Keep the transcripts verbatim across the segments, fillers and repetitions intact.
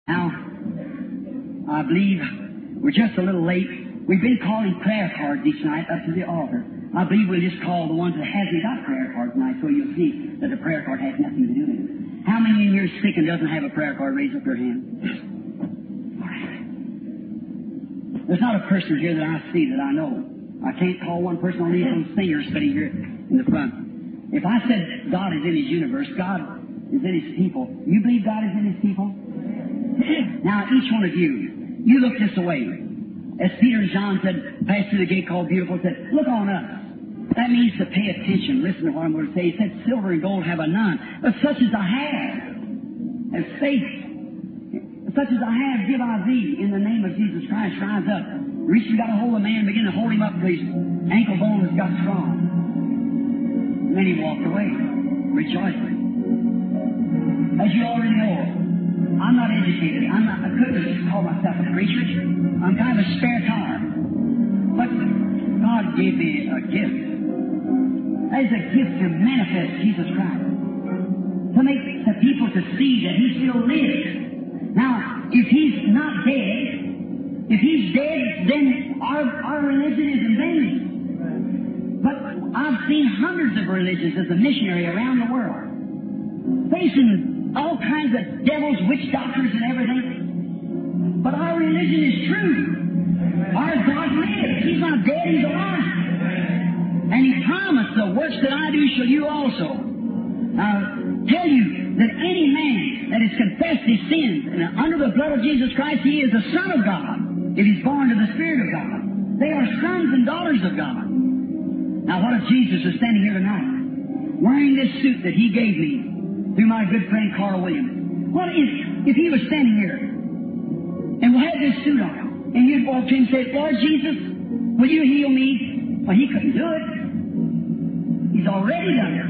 Now, I believe we're just a little late. We've been calling prayer cards each night up to the altar. I believe we'll just call the ones that hasn't got prayer cards tonight so you'll see that the prayer card has nothing to do with it. How many in here is sick and doesn't have a prayer card? Raise up your hand. All right. There's not a person here that I see that I know. I can't call one person, only some singer sitting here in the front. If I said God is in His universe, God is in His people, you believe God is in His people? Now, each one of you, you look this way. As Peter and John said, passed through the gate called Beautiful, said, look on us. That means to pay attention. Listen to what I'm going to say. He said, silver and gold have I none, but such as I have, and faith, such as I have, give I thee, in the name of Jesus Christ. Rise up. Reach, you got a hold of a man, begin to hold him up, please. Ankle bone has got strong. And then he walked away, rejoicing. As you already know, I'm not educated. I'm not, I couldn't just call myself a preacher. I'm kind of a spare tire. But God gave me a gift. That is a gift to manifest Jesus Christ. To make the people to see that He still lives. Now, if He's not dead, if He's dead, then our, our religion is in vain. But I've seen hundreds of religions as a missionary around the world, facing all kinds of devils, witch doctors, and everything. But our religion is true. Our God lives. He's not dead, He's alive. And He promised, the works that I do shall you also. Now, tell you that any man that has confessed his sins and under the blood of Jesus Christ, he is a son of God. If he's born to the Spirit of God, they are sons and daughters of God. Now, what if Jesus was standing here tonight, wearing this suit that He gave me through my good friend Carl Williams? What if, if He was standing here and had this suit on, and you'd walk to Him and say, Lord Jesus, will you heal me? Well, He couldn't do it. He's already done it.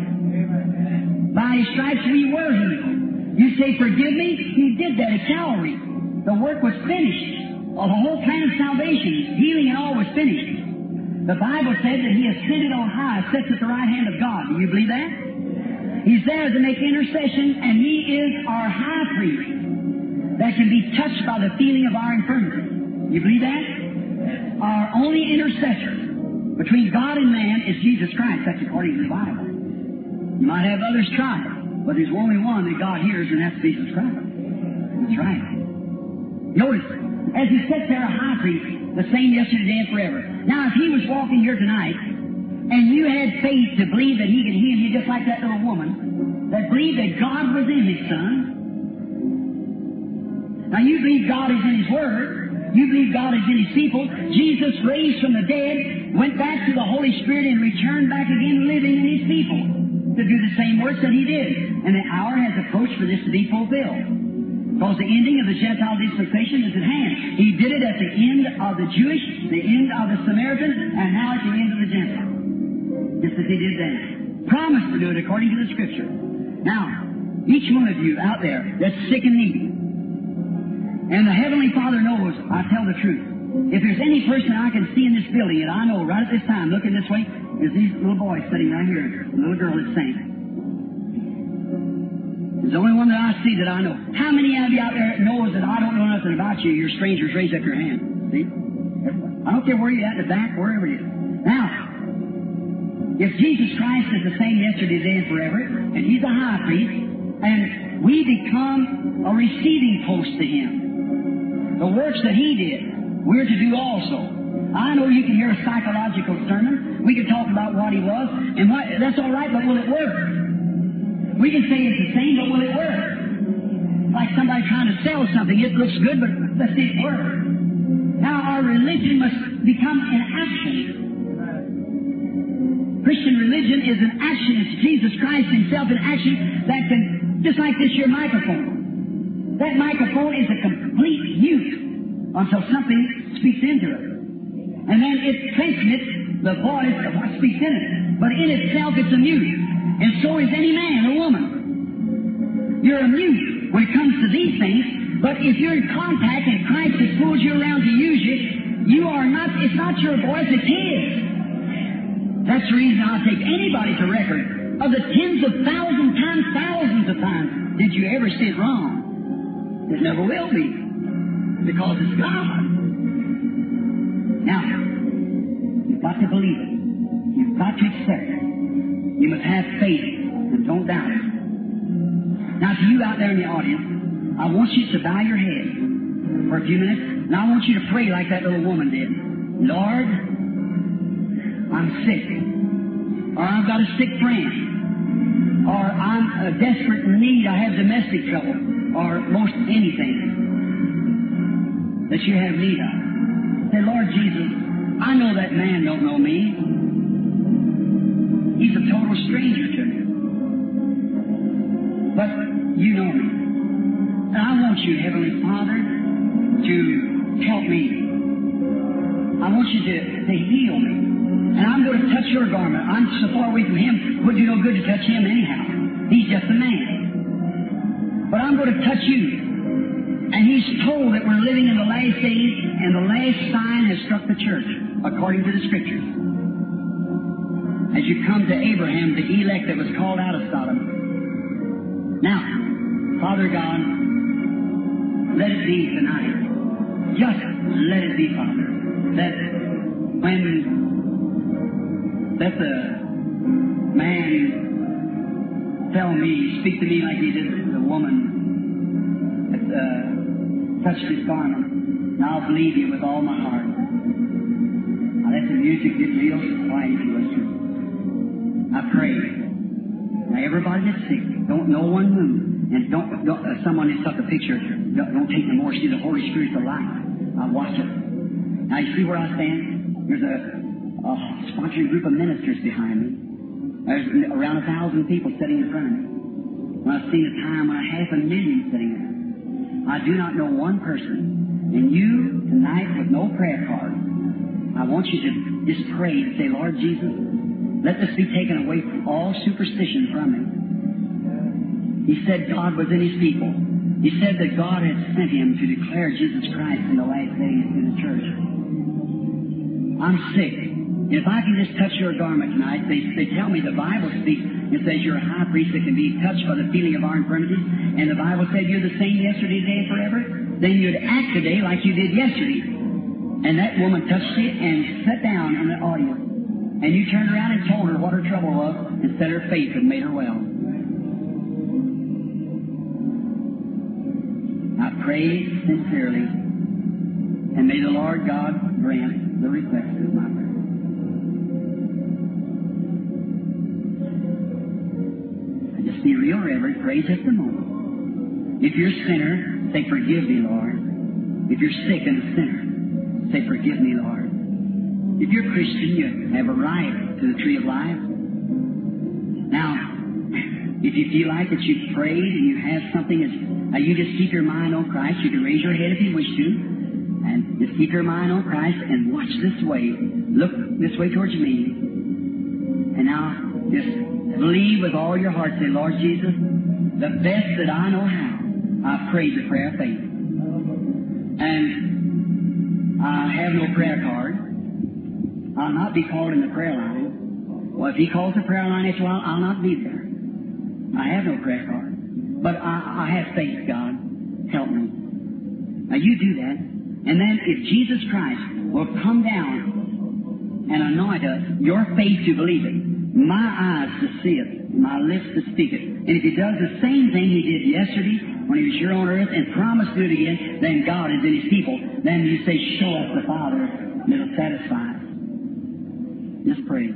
By His stripes we were healed. You say, forgive me? He did that at Calvary. The work was finished. Well, the whole plan of salvation, healing and all was finished. The Bible said that He ascended on high, sits at the right hand of God. Do you believe that? He's there to make intercession, and He is our high priest that can be touched by the feeling of our infirmity. You believe that? Our only intercessor between God and man is Jesus Christ. That's according to the Bible. You might have others try it, but there's only one that God hears, and that's Jesus Christ. That's right. Notice, as He sits there, a high priest, the same yesterday, today, and forever. Now, if He was walking here tonight, and you had faith to believe that He could heal you just like that little woman, that believed that God was in His Son. Now, you believe God is in His Word. You believe God is in His people. Jesus raised from the dead, went back to the Holy Spirit, and returned back again living in His people to do the same works that He did. And the hour has approached for this to be fulfilled. Because the ending of the Gentile dispensation is at hand. He did it at the end of the Jewish, the end of the Samaritan, and now at the end of the Gentile. Just as He did then. Promised to do it according to the Scripture. Now, each one of you out there that's sick and needy, and the Heavenly Father knows, I tell the truth. If there's any person I can see in this building, and I know right at this time, looking this way, is these little boys sitting right here, the little girl that's saying. There's only one that I see that I know. How many of you out there knows that I don't know nothing about you? You're strangers. Raise up your hand. See? I don't care where you're at, in the back, wherever it is. Now, if Jesus Christ is the same yesterday, today, and forever, and He's a high priest, and we become a receiving post to Him, the works that He did, we're to do also. I know you can hear a psychological sermon. We can talk about what He was, and what, that's all right, but will it work? We can say it's the same, but will it work? Like somebody trying to sell something. It looks good, but let's see it work. Now, our religion must become an action. Christian religion is an action. It's Jesus Christ Himself in action that can, just like this here microphone. That microphone is a complete mute until something speaks into it. And then it transmits the voice of what speaks in it. But in itself, it's a mute. And so is any man or woman. You're a mute when it comes to these things, but if you're in contact and Christ has pulled you around to use you, you are not, it's not your voice, it's His. That's the reason I'll take anybody to record of the tens of thousands times thousands of times did you ever see it wrong. It never will be, because it's God. Now, you've got to believe it. You've got to accept it. You must have faith and don't doubt it. Now, to you out there in the audience, I want you to bow your head for a few minutes, and I want you to pray like that little woman did. Lord, I'm sick, or I've got a sick friend, or I'm a desperate need, I have domestic trouble, or most anything that you have need of. Say, Lord Jesus, I know that man don't know me. He's a total stranger to me. But you know me. And I want you, Heavenly Father, to help me. I want you to, to heal me. And I'm going to touch your garment. I'm so far away from him, it wouldn't do no good to touch him anyhow. He's just a man. But I'm going to touch you. And he's told that we're living in the last days, and the last sign has struck the church, according to the Scriptures. As you come to Abraham, the elect that was called out of Sodom. Now, Father God, let it be tonight. Just let it be, Father, that when let the man tell me, speak to me like he did the woman that uh, touched his garment, and I'll believe you with all my heart. Now let the music get real quiet to us. I pray. Now everybody that's sick, don't no one move, and don't, don't uh, someone that took a picture, don't, don't take no more. See, the Holy Spirit's alive. I'll watch it. Now you see where I stand? There's a, a sponsoring group of ministers behind me. There's around a thousand people sitting in front of me. When I've seen a time when a half a million sitting there, I do not know one person. And you tonight with no prayer card, I want you to just pray and say, Lord Jesus, let this be taken away from all superstition from me. He said God was in His people. He said that God had sent Him to declare Jesus Christ in the last days to the church. I'm sick. If I can just touch your garment tonight, they, they tell me the Bible speaks. It says you're a high priest that can be touched by the feeling of our infirmities. And the Bible said you're the same yesterday, today, and forever. Then you'd act today like you did yesterday. And that woman touched it and sat down in the audience. And you turned around and told her what her trouble was and said her faith had made her well. I pray sincerely, and may the Lord God grant the request of my prayer. I just be real reverent. Pray just a moment. If you're a sinner, say, forgive me, Lord. If you're sick and a sinner, say, forgive me, Lord. If you're a Christian, you have a right to the tree of life. Now, if you feel like that you've prayed and you have something that's, now you just keep your mind on Christ. You can raise your head if you wish to, and just keep your mind on Christ and watch this way. Look this way towards me. And now, just believe with all your heart. Say, Lord Jesus, the best that I know how, I prayed the prayer of faith. And I have no prayer card. I'll not be called in the prayer line. Well, if He calls the prayer line after a while, I'll not be there. I have no prayer card. But I, I have faith, God. Help me. Now, you do that. And then if Jesus Christ will come down and anoint us, your faith to believe it, my eyes to see it, my lips to speak it. And if He does the same thing He did yesterday when He was here on earth and promised to do it again, then God is in His people. Then you say, show us the Father, and it'll satisfy us. Just pray.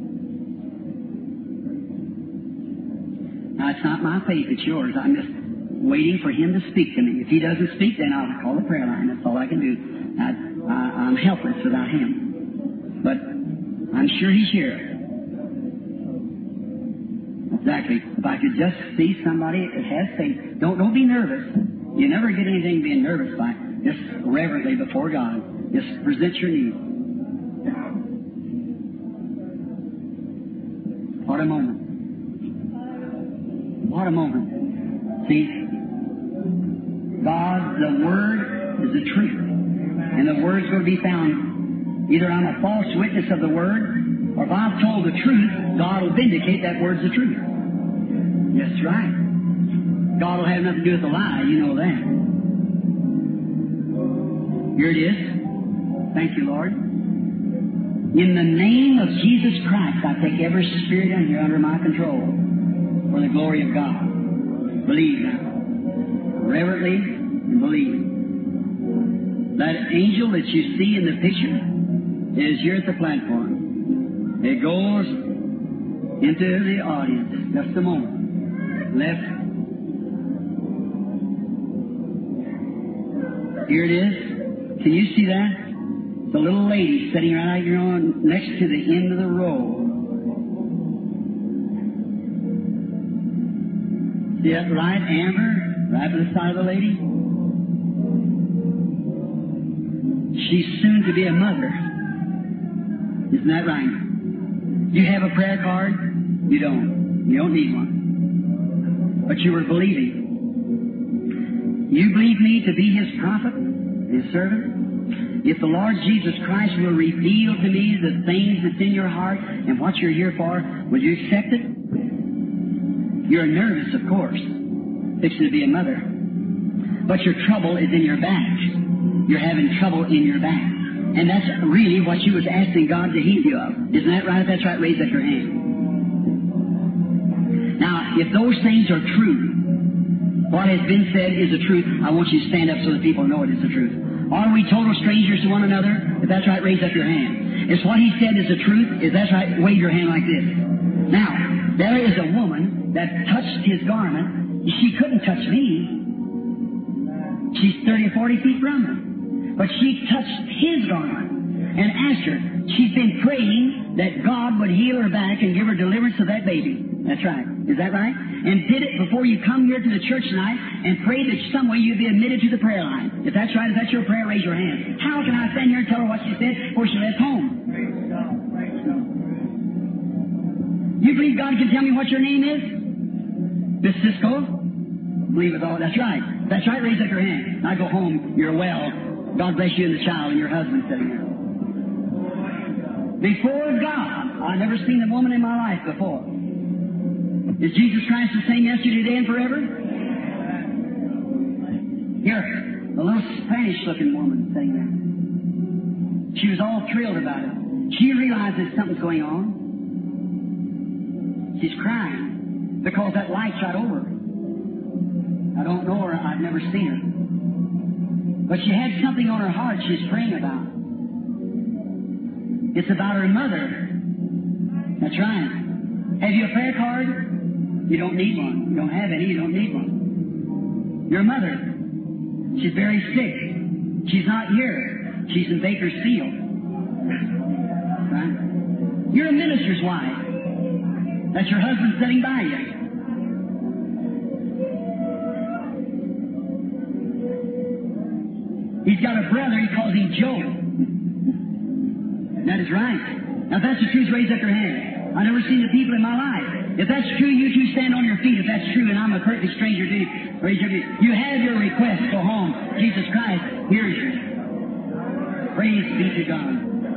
Now, it's not my faith, it's yours. I'm just waiting for Him to speak to me. If He doesn't speak, then I'll call the prayer line. That's all I can do. I, I, I'm helpless without Him. But I'm sure He's here. Exactly. If I could just see somebody that has faith. Don't, don't be nervous. You never get anything being nervous by. Just reverently before God. Just present your need. What a moment. What a moment. See, God, the Word is the truth. And the Word's going to be found. Either I'm a false witness of the Word, or if I've told the truth, God will vindicate that Word's the truth. That's right. God will have nothing to do with the lie, you know that. Here it is. Thank you, Lord. In the name of Jesus Christ, I take every spirit in here under my control for the glory of God. Believe now. Reverently and believe. That angel that you see in the picture is here at the platform. It goes into the audience. Just a moment. Left. Here it is. Can you see that? The little lady sitting right out here on next to the end of the row. See that right, Amber? Right by the side of the lady? She's soon to be a mother. Isn't that right? You have a prayer card? You don't. You don't need one. But you were believing. You believe me to be His prophet, His servant? If the Lord Jesus Christ will reveal to me the things that's in your heart and what you're here for, will you accept it? You're nervous, of course, fixing to be a mother. But your trouble is in your back. You're having trouble in your back. And that's really what you was asking God to heal you of. Isn't that right? If that's right, raise up your hand. Now, if those things are true, what has been said is the truth, I want you to stand up so that people know it is the truth. Are we total strangers to one another? If that's right, raise up your hand. If what he said is the truth, if that's right, wave your hand like this. Now, there is a woman that touched his garment. She couldn't touch me. She's thirty or forty feet from him. But she touched his garment and asked her. She's been praying that God would heal her back and give her deliverance of that baby. That's right. Is that right? And did it before you come here to the church tonight and prayed that some way you'd be admitted to the prayer line. If that's right, if that's your prayer, raise your hand. How can I stand here and tell her what she said before she left home? You believe God can tell me what your name is? Miss Cisco? Believe it all. That's right. That's right. Raise up your hand. I go home. You're well. God bless you and the child and your husband sitting here. Before God, I've never seen a woman in my life before. Is Jesus Christ the same yesterday, today, and forever? Here, a little Spanish-looking woman sitting there. She was all thrilled about it. She realized that something's going on. She's crying because that light's right over her. I don't know her. I've never seen her. But she had something on her heart she's praying about. It's about her mother. That's right. Have you a prayer card? You don't need one. You don't have any. You don't need one. Your mother. She's very sick. She's not here. She's in Bakersfield. Right? You're a minister's wife. That's your husband sitting by you. He's got a brother. He calls him Joe. That is right. Now, if that's the truth, raise up your hand. I've never seen the people in my life. If that's true, you two stand on your feet. If that's true, and I'm a perfect stranger to you, raise your hand. You have your request. Go home. Jesus Christ hears you. Praise be to God.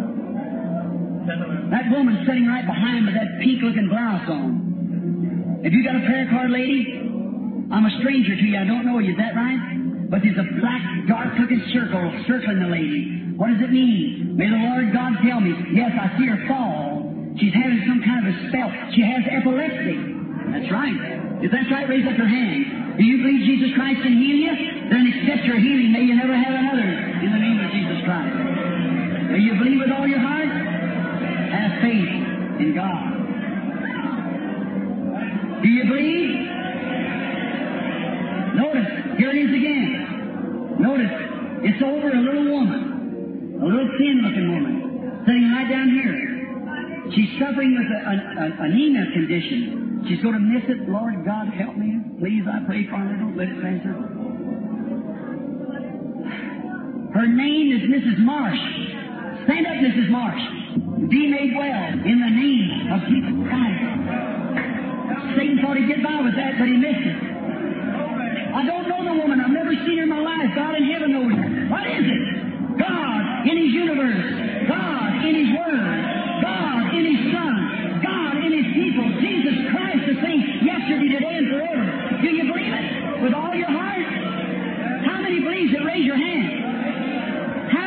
That woman sitting right behind with that pink-looking blouse on. Have you got a prayer card, lady? I'm a stranger to you. I don't know you. Is that right? But there's a black, dark-looking circle circling the lady. What does it mean? May the Lord God tell me. Yes, I see her fall. She's having some kind of a spell. She has epilepsy. That's right. If that's right, raise up your hand. Do you believe Jesus Christ can heal you? Then accept your healing. May you never have another in the name of Jesus Christ. May you believe with all your heart? Have faith in God. Do you believe? Notice, here it is again. Notice, it's over a little woman, a little thin-looking woman, sitting right down here. She's suffering with an anemia condition. She's going to miss it. Lord God, help me. Please, I pray for her. Don't let it pass her. Her name is Missus Marsh. Stand up, Missus Marsh. Be made well in the name of Jesus Christ. Satan thought he'd get by with that, but he missed it. I don't know the woman. I've never seen her in my life. God in heaven knows her. What is it? God in His universe. God in His Word. God in His Son. God in His people. Jesus Christ the same yesterday, today, and forever. Do you believe it? With all your heart? How many believes it? Raise your hand.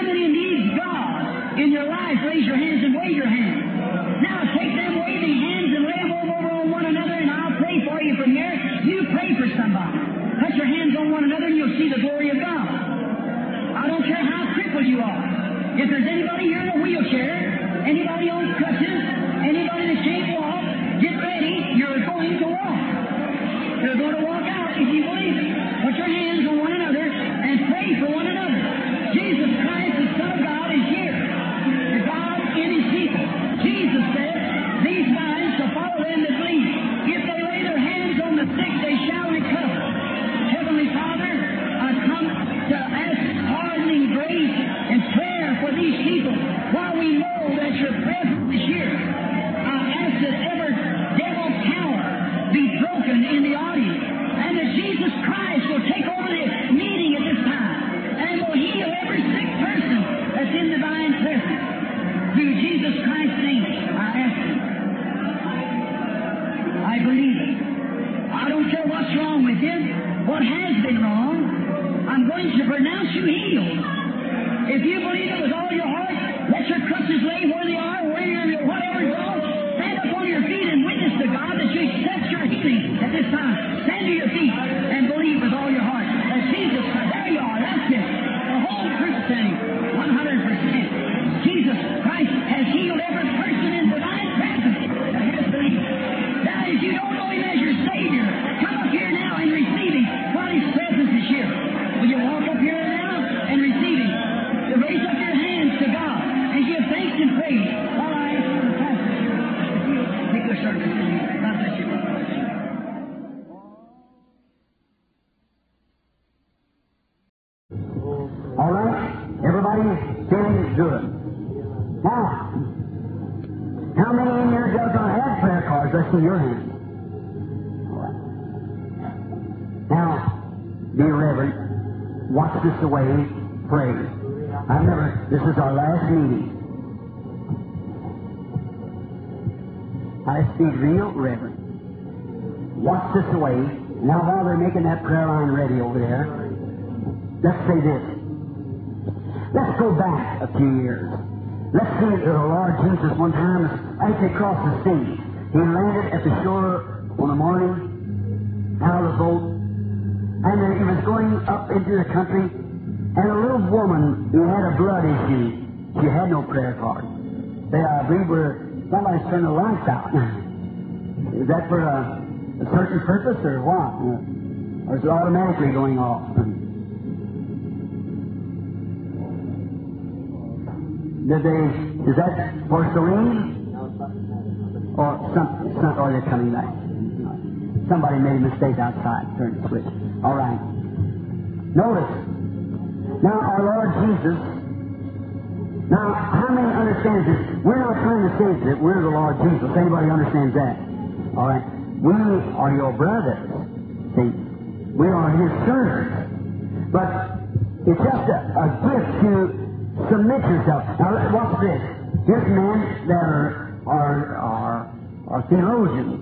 you'll see the glory of God. I don't care how crippled you are. If there's anybody here in a wheelchair, anybody on crutches, anybody that can't walk, get ready. You're going to walk. You're going to walk out if you believe it. Put your hands on one another and pray for one another. Jesus Christ, the Son of God, is here. The God in His people. Jesus said, these signs shall follow them that believe. If they lay their hands on the sick, they shall recover. Heavenly Father, I come to ask pardoning grace and prayer for these people while we know that your presence is here. I ask that every devil power be broken in the audience and that Jesus Christ will take over the meeting at this time and will heal every sick person that's in divine presence. Through Jesus Christ's name, I ask it. I believe it. I don't care what's wrong with you, what has been wrong. I'm going to pronounce you healed. If you believe it with all your heart, let your crutches lay where they are, where you're, whatever it's all. Stand up on your feet and witness to God that you accept your healing at this time. Stand to your feet and believe with all your heart that Jesus, there you are, that's it. The whole truth standing, one hundred percent. Jesus Christ has healed every person in divine presence that has believed. Now, if you don't know Him as your Savior, come up here now and receive Him while His presence is here. Will you walk up here now and receive Him? You raise up your hands to God and give thanks and praise while I ask for the pastor here. Take the service. God bless you. All right, everybody feeling good. Now, how many in here does not have prayer cards? Let's see your hand. All right. Now, be reverent. Watch this away. Pray. I've never, this is our last meeting. I speak real reverent. Watch this away. Now, while they're making that prayer line ready over there, let's say this. Let's go back a few years. Let's see the Lord Jesus one time, as he crossed the sea, he landed at the shore on the morning, out of the boat, and then he was going up into the country, and a little woman who had a blood issue, she had no prayer card. They, I believe, were somebody's turned the lights out. Is that for a, a certain purpose or what? Or is it automatically going off? Did they, is that for Celine? Or some, some, or they're coming back? Somebody made a mistake outside, turned the switch. All right. Notice. Now, our Lord Jesus, now, how many understands this? We're not trying to say that we're the Lord Jesus. Anybody understands that? All right. We are your brothers. See, we are His servants. But it's just a, a gift to submit yourself. Now, watch this. Here's men that are, are, are, are theologians,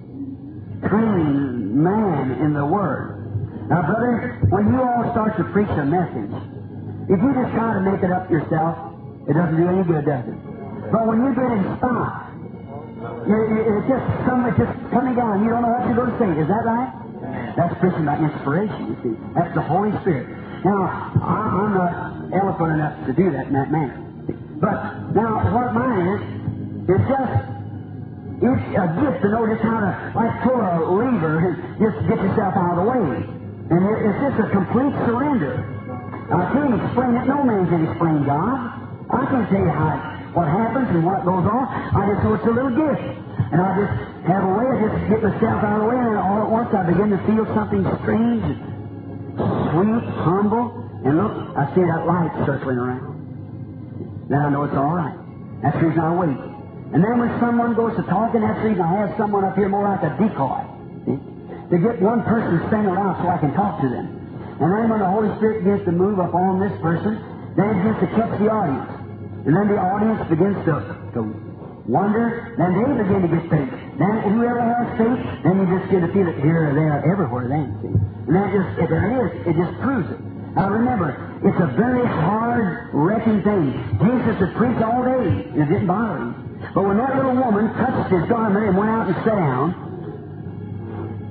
trained man in the Word. Now, brother, when you all start to preach a message, if you just try to make it up yourself, it doesn't do any good, does it? But when you get inspired, you, you, it's just something just coming down. You don't know what you're going to say. Is that right? That's preaching by inspiration, you see. That's the Holy Spirit. Now, I, I'm not eloquent enough to do that in that manner. But now, what mine is, is just, it's a gift to know just how to, like, pull a lever and just get yourself out of the way. And it, it's just a complete surrender. I can't explain it. No man can explain God. I can't tell you how it, what happens and what goes on. I just know it's a little gift. And I just have a way, I just get myself out of the way, and all at once I begin to feel something strange, sweet, humble, and look, I see that light circling around. Then I know it's all right. That's the reason I wait. And then when someone goes to talking, that's the reason I have someone up here more like a decoy. See? To get one person standing around so I can talk to them. And then when the Holy Spirit begins to move upon this person, then it begins to catch the audience. And then the audience begins to, to wonder, then they begin to get faith. Then whoever has faith, then you just get to feel it here or there, everywhere then, see. And then just, if there is, it just proves it. Now remember, it's a very hard, wrecking thing. Jesus had preached all day, and it didn't bother him. But when that little woman touched his garment and went out and sat down,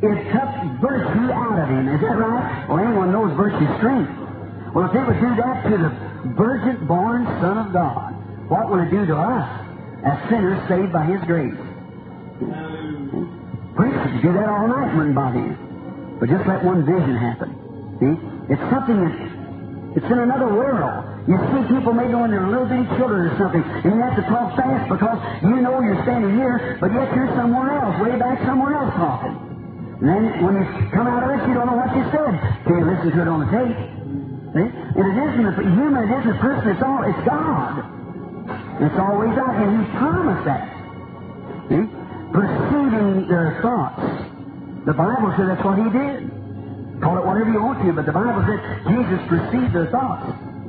it took virtue out of him. Is that right? Well, anyone knows virtue's strength. Well, if they would do that to the virgin-born Son of God, what will it do to us as sinners saved by His grace? Preachers could do that all night and wouldn't bother you. But just let one vision happen. See? It's something that, it's in another world. You see people maybe when they're little bitty children or something, and you have to talk fast because you know you're standing here, but yet you're somewhere else, way back somewhere else talking. And then when you come out of it, you don't know what you said till you listen to it on the tape. See? And it isn't a human, it isn't a person, it's all, it's God. It's always out, and He promised that. See? Perceiving their thoughts. The Bible said that's what He did. Call it whatever you want to, but the Bible said Jesus perceived their thoughts.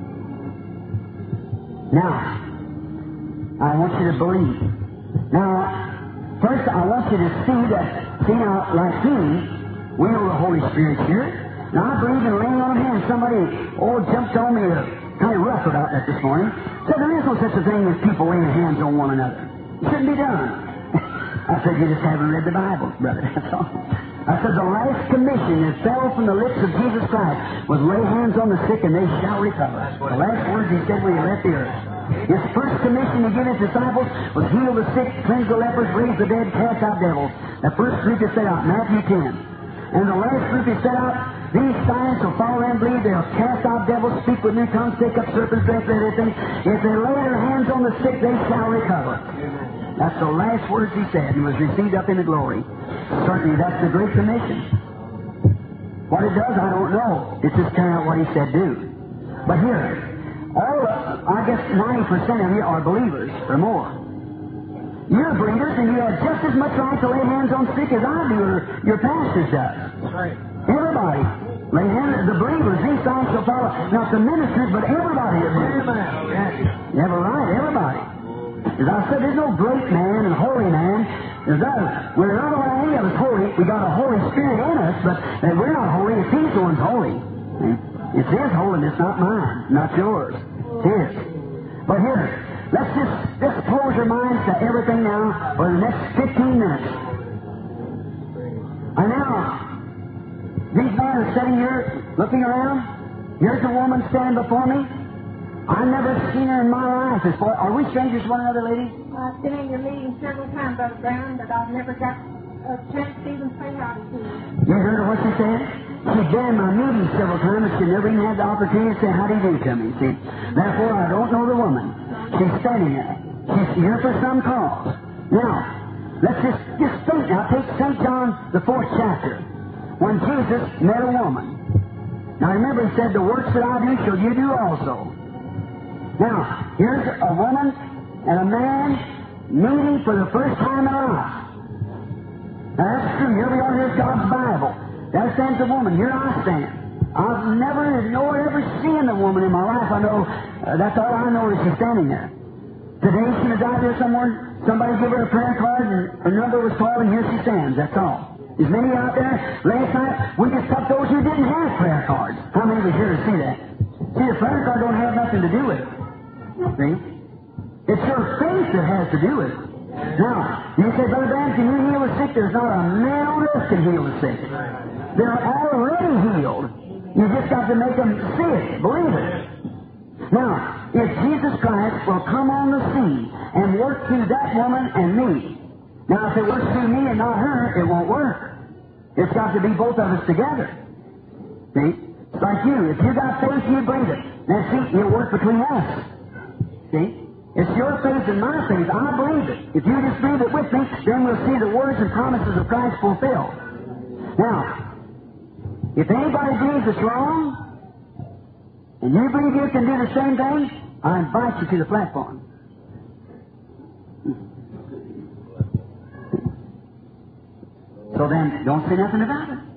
Now, I want you to believe. Now, first I want you to see that, see now, like me, we know the Holy Spirit's here. Now I believe in laying on of hands. Somebody, oh, jumped on me kind of rough about that this morning. Said there is no such a thing as people laying hands on one another. It shouldn't be done. I said, you just haven't read the Bible, brother, that's all. I said, the last commission that fell from the lips of Jesus Christ was lay hands on the sick and they shall recover. The last words He said when He left the earth. His first commission He gave His disciples was heal the sick, cleanse the lepers, raise the dead, cast out devils. The first group He set out, Matthew ten. And the last group He set out, these signs shall follow them, believe they'll cast out devils, speak with new tongues, take up serpents, drink everything. If they lay their hands on the sick, they shall recover. That's the last words He said, and was received up into glory. Certainly, that's the Great Commission. What it does, I don't know. It's just carrying out what He said do. But here, all, I guess ninety percent of you are believers, or more. You're believers, and you have just as much right to lay hands on sick as I do, or your pastors does. That's right. Everybody. Lay hands, the believers, these signs shall follow. Not the ministers, but everybody that believes. You have a right, everybody. As I said, there's no great man and holy man. There's not, we're not allowed any of us holy. We got a Holy Spirit in us, but uh, we're not holy. It's He's the one's holy. It's His holiness, not mine, not yours. It's His. But here, let's just, just close your minds to everything now for the next fifteen minutes. And now, these men are sitting here looking around. Here's a woman standing before me. I've never seen her in my life. Are we strangers to one another, lady? I've been in your meeting several times, Brother Brown, but I've never got a chance to even say howdy to you. You heard her what she said? She's been in my meeting several times, and she never even had the opportunity to say how do you do to me, see? Therefore, I don't know the woman. She's standing there. She's here for some cause. Now, let's just, just think now. Take Saint John, the fourth chapter, when Jesus met a woman. Now, remember, He said, the works that I do shall you do also. Now, here's a woman and a man meeting for the first time in their life. Now, that's true. Here we are, here's God's Bible. There stands a woman. Here I stand. I've never, nor ever seen a woman in my life. I know, uh, that's all I know is she's standing there. Today she was out there somewhere. Somebody gave her a prayer card and her number was called and here she stands. That's all. There's many out there. Last night, we just took those who didn't have prayer cards. How many was here to see that? See, the prayer card don't have nothing to do with it. See? It's your faith that has to do with it. Now, you say, Brother Branham, can you heal the sick? There's not a man on earth can heal the sick. They're already healed. You just got to make them see it, believe it. Now, if Jesus Christ will come on the scene and work through that woman and me, now if it works through me and not her, it won't work. It's got to be both of us together. See? It's like you. If you got faith, you believe it. Now see, it'll work between us. See? It's your faith and my faith. I believe it. If you just believe it with me, then we'll see the words and promises of Christ fulfilled. Now, if anybody believes it's wrong, and you believe you can do the same thing, I invite you to the platform. So then, don't say nothing about it.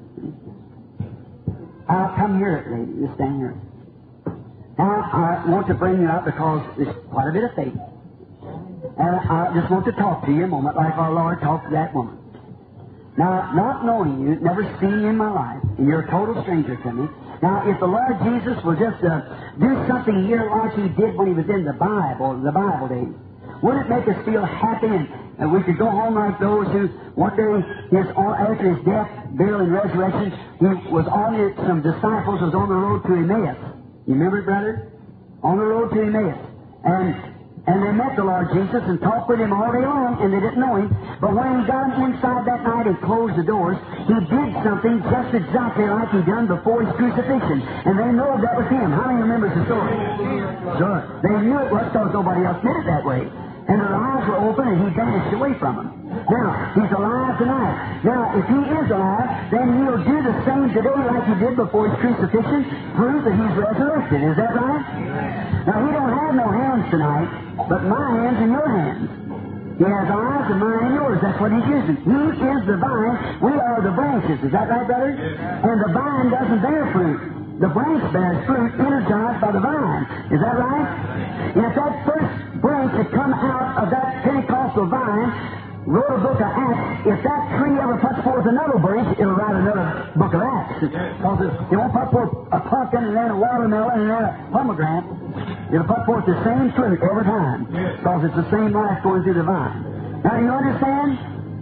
I'll come here, lady. You stand here. Now, I want to bring you out because there's quite a bit of faith. And I just want to talk to you a moment like our Lord talked to that woman. Now, not knowing you, never seen you in my life, and you're a total stranger to me. Now, if the Lord Jesus will just uh, do something here like He did when He was in the Bible, in the Bible days, would it make us feel happy and And we could go home like those who, one day, his, after his death, burial, and resurrection, he was on it, some disciples was on the road to Emmaus. You remember it, brother? On the road to Emmaus. And and they met the Lord Jesus and talked with him all day long, and they didn't know him. But when he got inside that night and closed the doors, he did something just exactly like he done before his crucifixion. And they know that was him. How many remembers the story? Sure. They knew it was because nobody else did it that way. And their eyes were open, and he vanished away from them. Now, he's alive tonight. Now, if he is alive, then he'll do the same today like he did before his crucifixion, prove that he's resurrected. Is that right? Now, he don't have no hands tonight, but my hands and your hands. He has eyes and mine and yours. That's what he's using. He is the vine. We are the branches. Is that right, brother? And the vine doesn't bear fruit. The branch bears fruit energized by the vine. Is that right? And if that first branch had come out of that Pentecostal vine, wrote a book of Acts, if that tree ever puts forth another branch, it'll write another book of Acts. Because it won't put forth a pumpkin and then a watermelon and then a pomegranate. It'll put forth the same fruit every time. Because it's the same life going through the vine. Now, do you understand?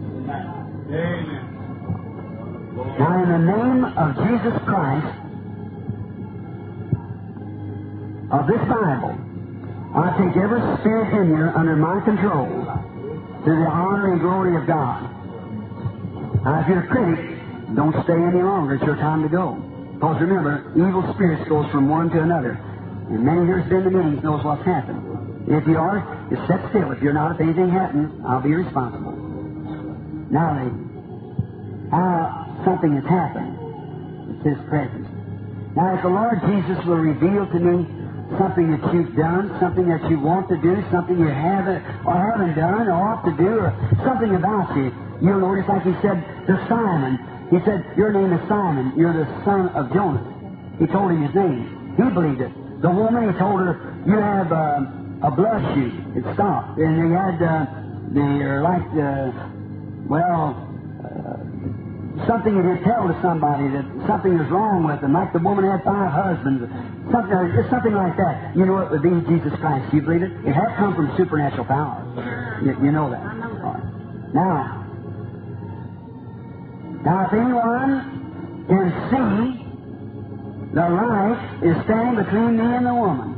Now, in the name of Jesus Christ, of this Bible, I take every spirit in here under my control to the honor and glory of God. Now, if you're a critic, don't stay any longer. It's your time to go. Because remember, evil spirits goes from one to another. And many years been to meetings knows what's happened. If you are, just sit still. If you're not, if anything happens, I'll be responsible. Now, lady, how something has happened. It's His presence. Now, if the Lord Jesus will reveal to me something that you've done, something that you want to do, something you haven't or haven't done or ought to do, or something about you, you'll notice like he said to Simon. He said, your name is Simon. You're the son of Jonas. He told him his name. He believed it. The woman, he told her, you have uh, a blood shoot. It stopped. And they had, uh, they are like, uh, well, uh, something that he'd tell to somebody that something is wrong with them, like the woman had five husbands. Something, just something like that. You know it would be Jesus Christ. Do you believe it? It had come from supernatural power. You, you know that. Right. Now, now if anyone can see the light is standing between me and the woman,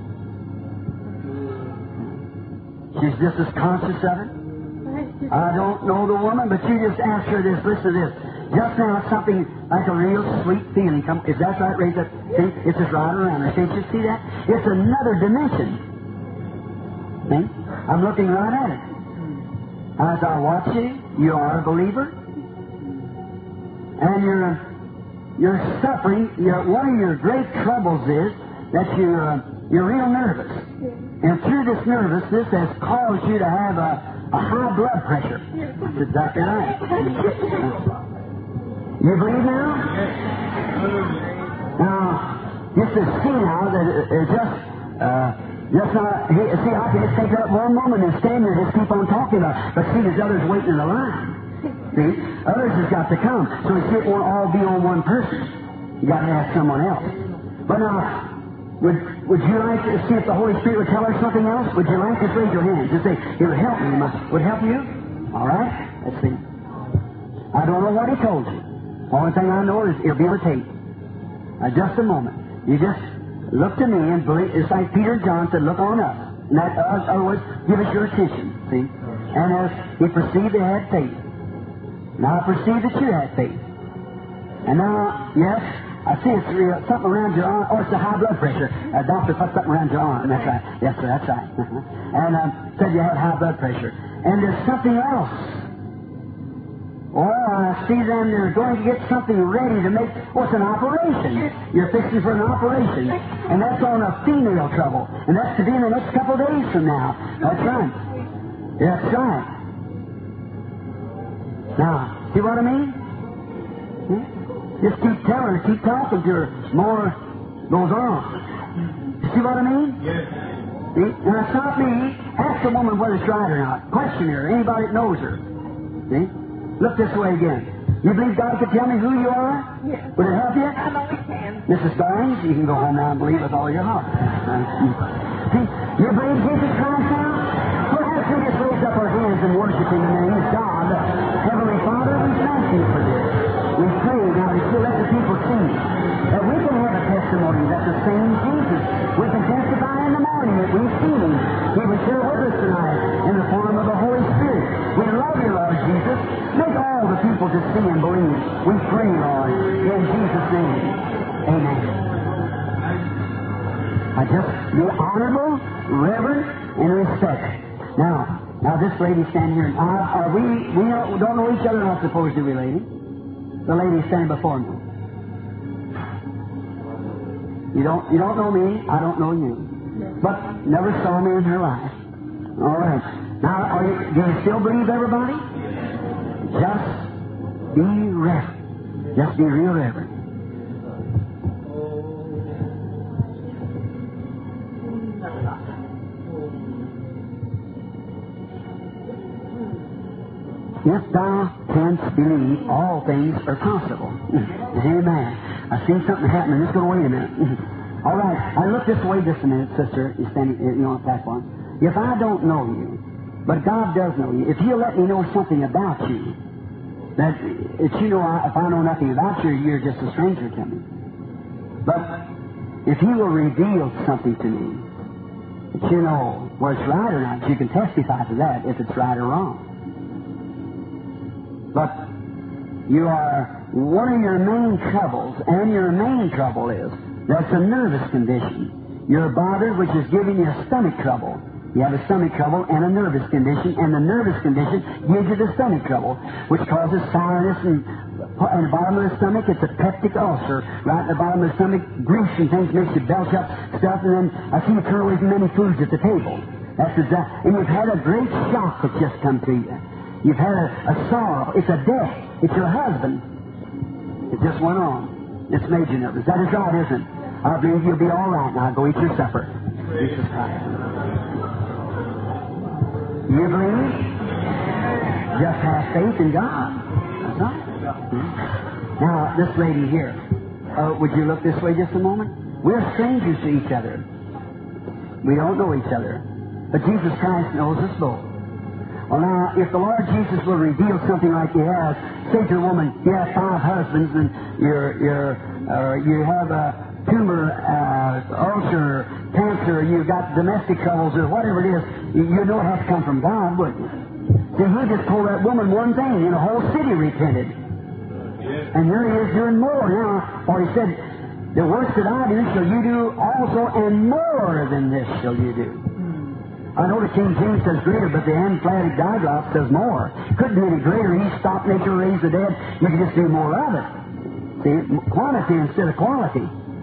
she's just as conscious of it. I don't know the woman, but you just ask her this. Listen to this. Just now, something like a real sweet feeling come. Is that right? Raise up. See, it's just right around her. Can't you see that? It's another dimension. See? I'm looking right at it. As I watch you, you are a believer, and you're you're suffering. You're, one of your great troubles is that you're uh, you're real nervous, and through this nervousness has caused you to have a, a high blood pressure. That's exactly right. You believe now? Now, just to see now that it, it just, uh, just not, see, I can just take up one moment and stand there and just keep on talking about it. But see, there's others waiting in the line. See? Others has got to come. So we can't all be on one person. You got to ask someone else. But now, would, would you like to see if the Holy Spirit would tell us something else? Would you like to raise your hands and say, it would help me? Would it help you? All right? Let's see. I don't know what he told you. The only thing I know is it'll be on tape. Now, just a moment. You just look to me and believe. It's like Peter and John said, look on us. And that us, otherwise, give us your attention. See? And as he perceived they had faith. Now I perceive that you had faith. And now, yes, I see it's real, something around your arm. Oh, it's the high blood pressure. A doctor put something around your arm. That's right. Yes, sir, that's right. and um, said you had high blood pressure. And there's something else. Well, I see them, they're going to get something ready to make, what's an operation? You're fixing for an operation. And that's on a female trouble. And that's to be in the next couple of days from now. That's right. That's right. Now, see what I mean? Hmm? Just keep telling her, keep talking to her. More goes on. See what I mean? Yes. See? Now, it's not me. Ask the woman whether it's right or not. Question her. Anybody that knows her. See? Look this way again. You believe God could tell me who you are? Yes. Would it help you? I know He can. Missus Barnes, you can go home now and believe with all your heart. See, you believe Jesus Christ now? Perhaps we just raise up our hands praise and worship in the name of God. Heavenly Father, we thank you for this. We pray now that you let the people see that we can have a testimony that the same Jesus, we can testify in the morning that we've seen Him. He was here with us tonight in the form of the Holy Spirit. We love you, Lord Jesus. Make all the people to see and believe. We pray, Lord, in Jesus' name. Amen. I just be honorable, reverent, and respect. Now, now this lady standing here. Uh, are we, we don't know each other, I suppose, do we, lady? The lady standing before me. You don't, you don't know me, I don't know you. But never saw me in her life. All right. Now, are you, do you still believe everybody? Just be reverent. Just be real reverent. If thou canst believe, all things are possible. Amen. I see something happening. Let's go wait a minute. All right. I look this way just a minute, sister. You're standing, you on the platform. If I don't know you, but God does know you, if He'll let me know something about you, that if you know, if I know nothing about you, you're just a stranger to me. But if He will reveal something to me, that you know whether it's right or not, you can testify to that if it's right or wrong. But you are one of your main troubles, and your main trouble is that's a nervous condition. You're bothered, which is giving you a stomach trouble. You have a stomach trouble and a nervous condition, and the nervous condition gives you the stomach trouble, which causes sourness and in the bottom of the stomach, it's a peptic ulcer. Right in the bottom of the stomach, grease and things makes you belch up stuff, and then I see you turn away from many foods at the table. That's exact. And you've had a great shock that's just come to you. You've had a, a sorrow. It's a death. It's your husband. It just went on. It's made you nervous. That is right, isn't it? I believe you'll be all right now. Go eat your supper. Jesus Christ. You believe? Just have faith in God. That's right. Hmm. Now, this lady here. Uh, would you look this way just a moment? We're strangers to each other. We don't know each other. But Jesus Christ knows us both. Well, now, if the Lord Jesus will reveal something like He has, say to a woman, you have five husbands and you're, you're, uh, you have a tumor, uh, ulcer, cancer, you've got domestic troubles or whatever it is, you, you know it has to come from God, wouldn't you? See, He just told that woman one thing, and the whole city repented. And here He is doing more now, for He said, the works that I do shall you do also, and more than this shall you do. I know the King James says greater, but the emphatic diaglott says more. Couldn't be any greater. He stopped nature, raised the dead. You can just do more of it. See, quantity instead of quality.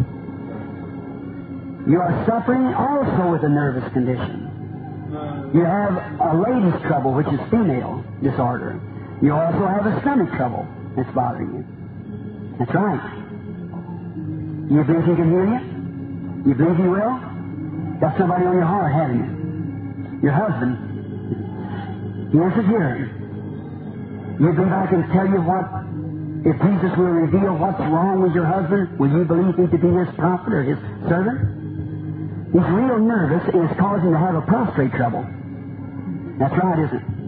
You are suffering also with a nervous condition. You have a lady's trouble, which is female disorder. You also have a stomach trouble that's bothering you. That's right. You believe He can heal you? You believe He will? Got somebody on your heart, haven't you? Your husband. He answered here. You believe I can tell you what, if Jesus will reveal what's wrong with your husband, will you believe me to be His prophet or His servant? He's real nervous and it's causing him to have a prostate trouble. That's right, isn't it?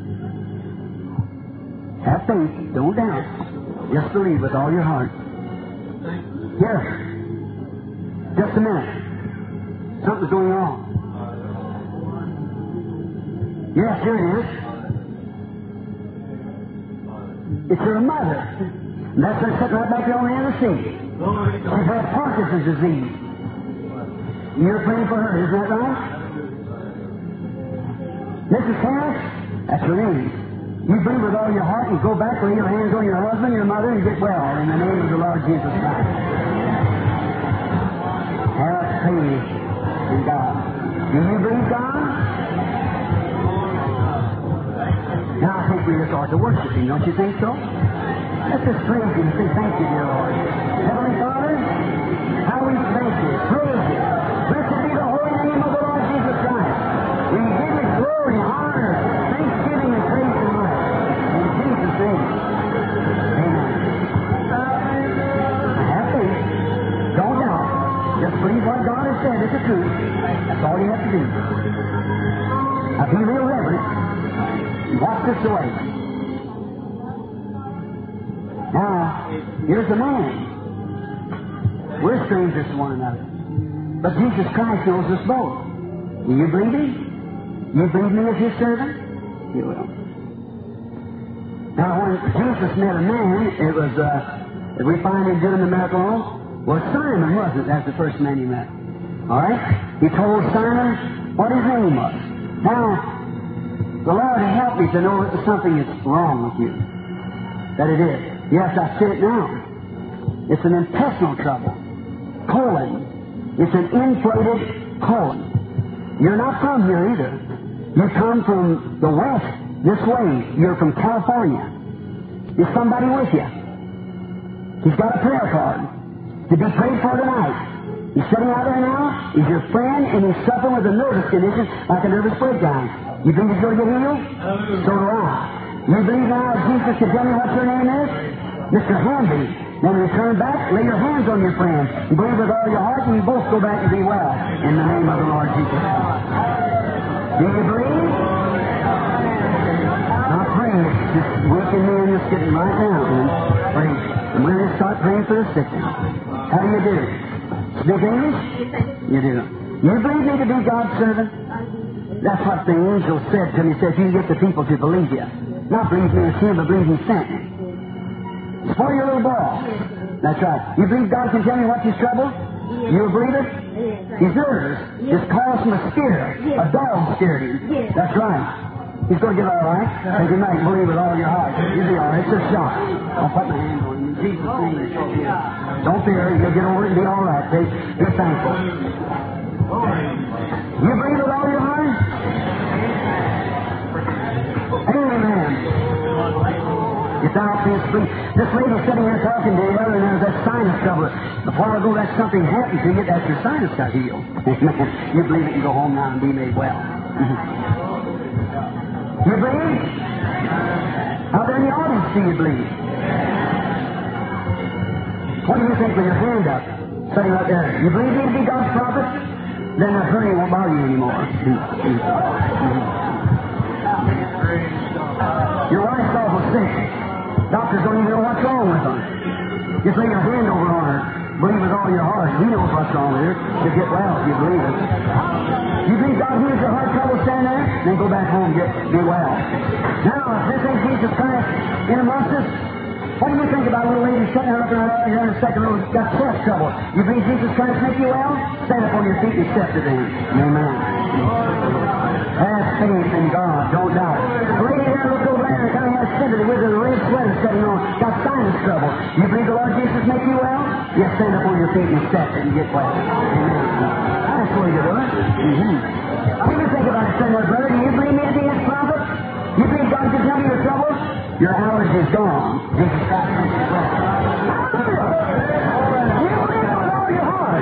Have faith. Don't doubt. Just believe with all your heart. Here. Just a minute. Something's going on. Yes, here it is. It's your mother. And that's her sitting right back there on the other seat. She's had Parkinson's disease. You're praying for her, isn't that right? Missus Harris, that's her name. You believe with all your heart and go back, lay your hands on your husband, your mother, and get well in the name of the Lord Jesus Christ. Have faith in God. Do you believe God? Now I think we just ought to worship Him, don't you think so? Let's just praise Him and say thank you, dear Lord. Heavenly Father, how we thank you, praise you. Blessed be the holy name of the Lord Jesus Christ. We give you glory, honor, thanksgiving, and praise and life. In Jesus' name. Amen. Have faith. Don't doubt. Just believe what God has said is the truth. That's all you have to do. Now be real reverent. Watch this away. Now, here's a man. We're strangers to one another. But Jesus Christ knows us both. Do you believe Him? You believe me as His servant? You will. Now, when Jesus met a man, it was, uh, we find him doing the miracle, well, Simon wasn't. That's the first man he met. All right? He told Simon what his name was. Now, the Lord helped me to know that there's something that's wrong with you. That it is. Yes, I see it now. It's an intestinal trouble. Colon. It's an inflated colon. You're not from here either. You come from the west this way. You're from California. Is somebody with you? He's got a prayer card to be prayed for tonight. He's sitting out there now. He's your friend, and he's suffering with a nervous condition like a nervous breakdown. You think he's going to get healed? So do I. You believe now Jesus can tell me what your name is? Mister Hanby. Then return back, lay your hands on your friend, and believe with all your heart, and you both go back and be well. In the name of the Lord Jesus. Do you believe? Now pray. Just waking me in this getting right now. And pray. And we're going to start praying for the sick. How do you do? Speak English? You do. You believe me to be God's servant? That's what the angel said to me. He said, you get the people to believe you. Not believe me as Him, but believe He sent me. It's for your little boy. That's right. You believe God can tell me what's his trouble? You believe it? He's nervous. It's caused from a scare. A dog scared him. That's right. He's going to get all right. Take him back and believe with all your heart. You'll be all right. It's a shot. I'll put my hand on him. In Jesus' name. Don't fear. You'll get over it and be all right. Be, be thankful. You believe with all your heart? Amen. Get down off this feet. This lady's sitting here talking to you, and there's that sinus trouble. A while ago, that something happened to you, that your sinus got healed. You believe it and go home now and be made well. You believe? Out there in the audience, do you believe? What do you think with your hand up, sitting right there? You believe me to be God's prophet? Then that hurting won't bother you anymore. Your wife's awful sick. Doctors don't even know what's wrong with her. Just lay your hand over on her. Believe with all your heart. He knows what's wrong with her. She'll get well if you believe it. You believe God heals your heart trouble, stand there, then go back home and get be well. Now, if this ain't Jesus Christ in amongst us, what do you think about a little lady sitting there looking right here in the second row, got chest trouble? You believe Jesus Christ make you well? Stand up on your feet and accept it then. Amen. Have faith in God. Don't doubt. The lady there looked over there and kind of had sympathy with her, the red sweater sitting on, got sinus trouble. You believe the Lord Jesus make you well? Yes, stand up on your feet and accept it and get well. Amen. That's the way to do it. Mm-hmm. What do you think about it, son, brother? Do you believe me to be His prophet? You believe God can tell you your trouble? Your allergy is gone. Jesus Christ makes you well. You believe it with all your heart.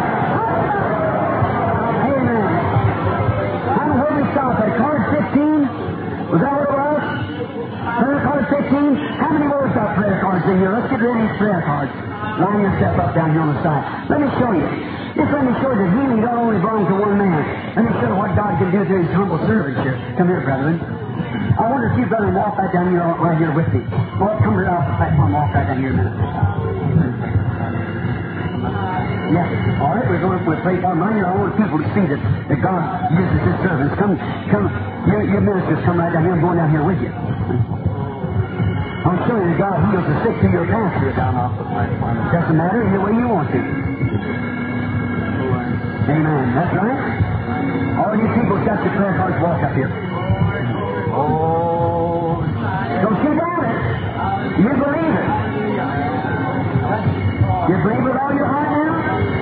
Amen. I'm where we stop at card fifteen. Was that what it was? Prayer card fifteen. How many more got prayer cards in here? Let's get rid of these prayer cards. Line yourself up down here on the side. Let me show you. Just let me show you that healing don't only belong to one man. Let me show you what God can do through His humble servants here. Come here, brethren. I wonder if you better walk right down here, right here with me. Well, come right off the platform, walk right down here a minute. Yeah. All right, we're going to pray for mind your own people to see that, that God uses His servants. Come, come, your, your ministers come right down here. I'm going down here with you. I'm showing you that God heals the sick through your pastor down off the platform. It doesn't matter any way you want to. Amen. That's right. All you people got your prayer cards, walk up here. Oh, don't you doubt it. You believe it. You believe with all your heart now?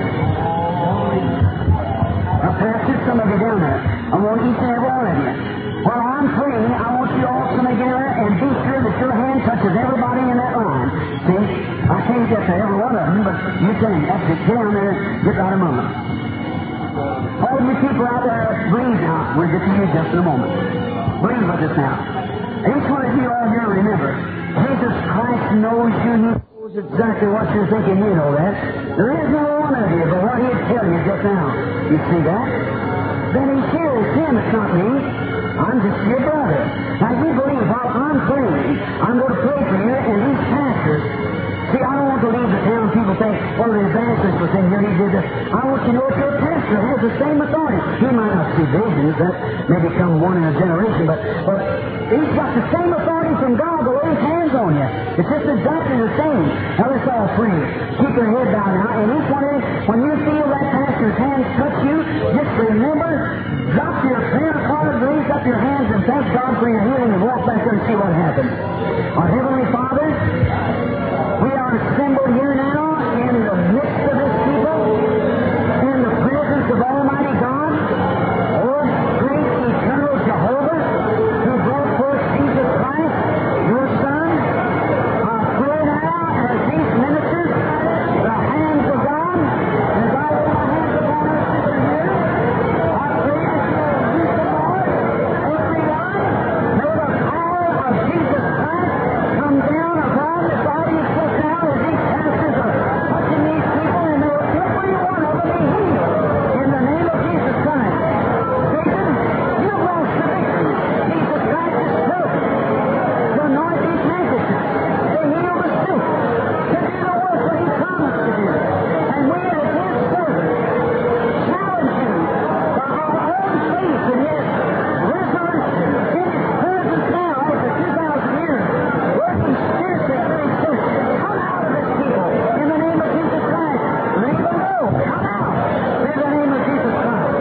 Now, Pastor, some of you down there, I want each and every one of you. While I'm praying, I want you all to come together and be sure that your hand touches everybody in that line. See? I can't get to every one of them, but you can. That's it. Get down there, get right among them. All you people out there, breathe now. We'll get to you just in a moment. Breathe with us now. Each one of you out here, remember, Jesus Christ knows you. He knows exactly what you're thinking. You know that. There is no one of you, but what He'd tell you just now. You see that? Then He's here. It's Him. It's not me. I'm just your brother. Now, you believe while I'm praying, I'm going to pray for you, and these pastors, see, I don't want to leave the town. People say, oh, the evangelist was in here, he did this. I want you to know if your pastor has the same authority. He might not see visions, that may become one in a generation, but, but he's got the same authority from God to lay his hands on you. It's just exactly the same. Now, let's all pray. Keep your head down now, and each one of you, when you feel that pastor's hands touch you, just remember, drop your prayer card, raise up your hands, and thank God for your healing, and walk back there and see what happens. Our Heavenly Father, we are assembled here now in the midst of this people, in the presence of Almighty God, oh, great eternal Jehovah, who brought forth Jesus Christ, your Son. I pray now as these ministers, the hands of God, as I lay my hands upon our sister here, I pray that you will use the Lord, everyone, may the power of Jesus Christ come down upon this audience just now as these pastors are touching these people, and may every one of them be healed in the name of Jesus Christ. Satan, you lost the victory. Jesus Christ is perfect to anoint these handkerchiefs, to heal the sick, to do the work that He promised to do. And we as His servants challenge you by our own faith in His resurrection, in His presence now after two thousand years, working spiritually through His church. Come out of this people in the name of Jesus Christ. Let them go. Come out in the name of Jesus Christ.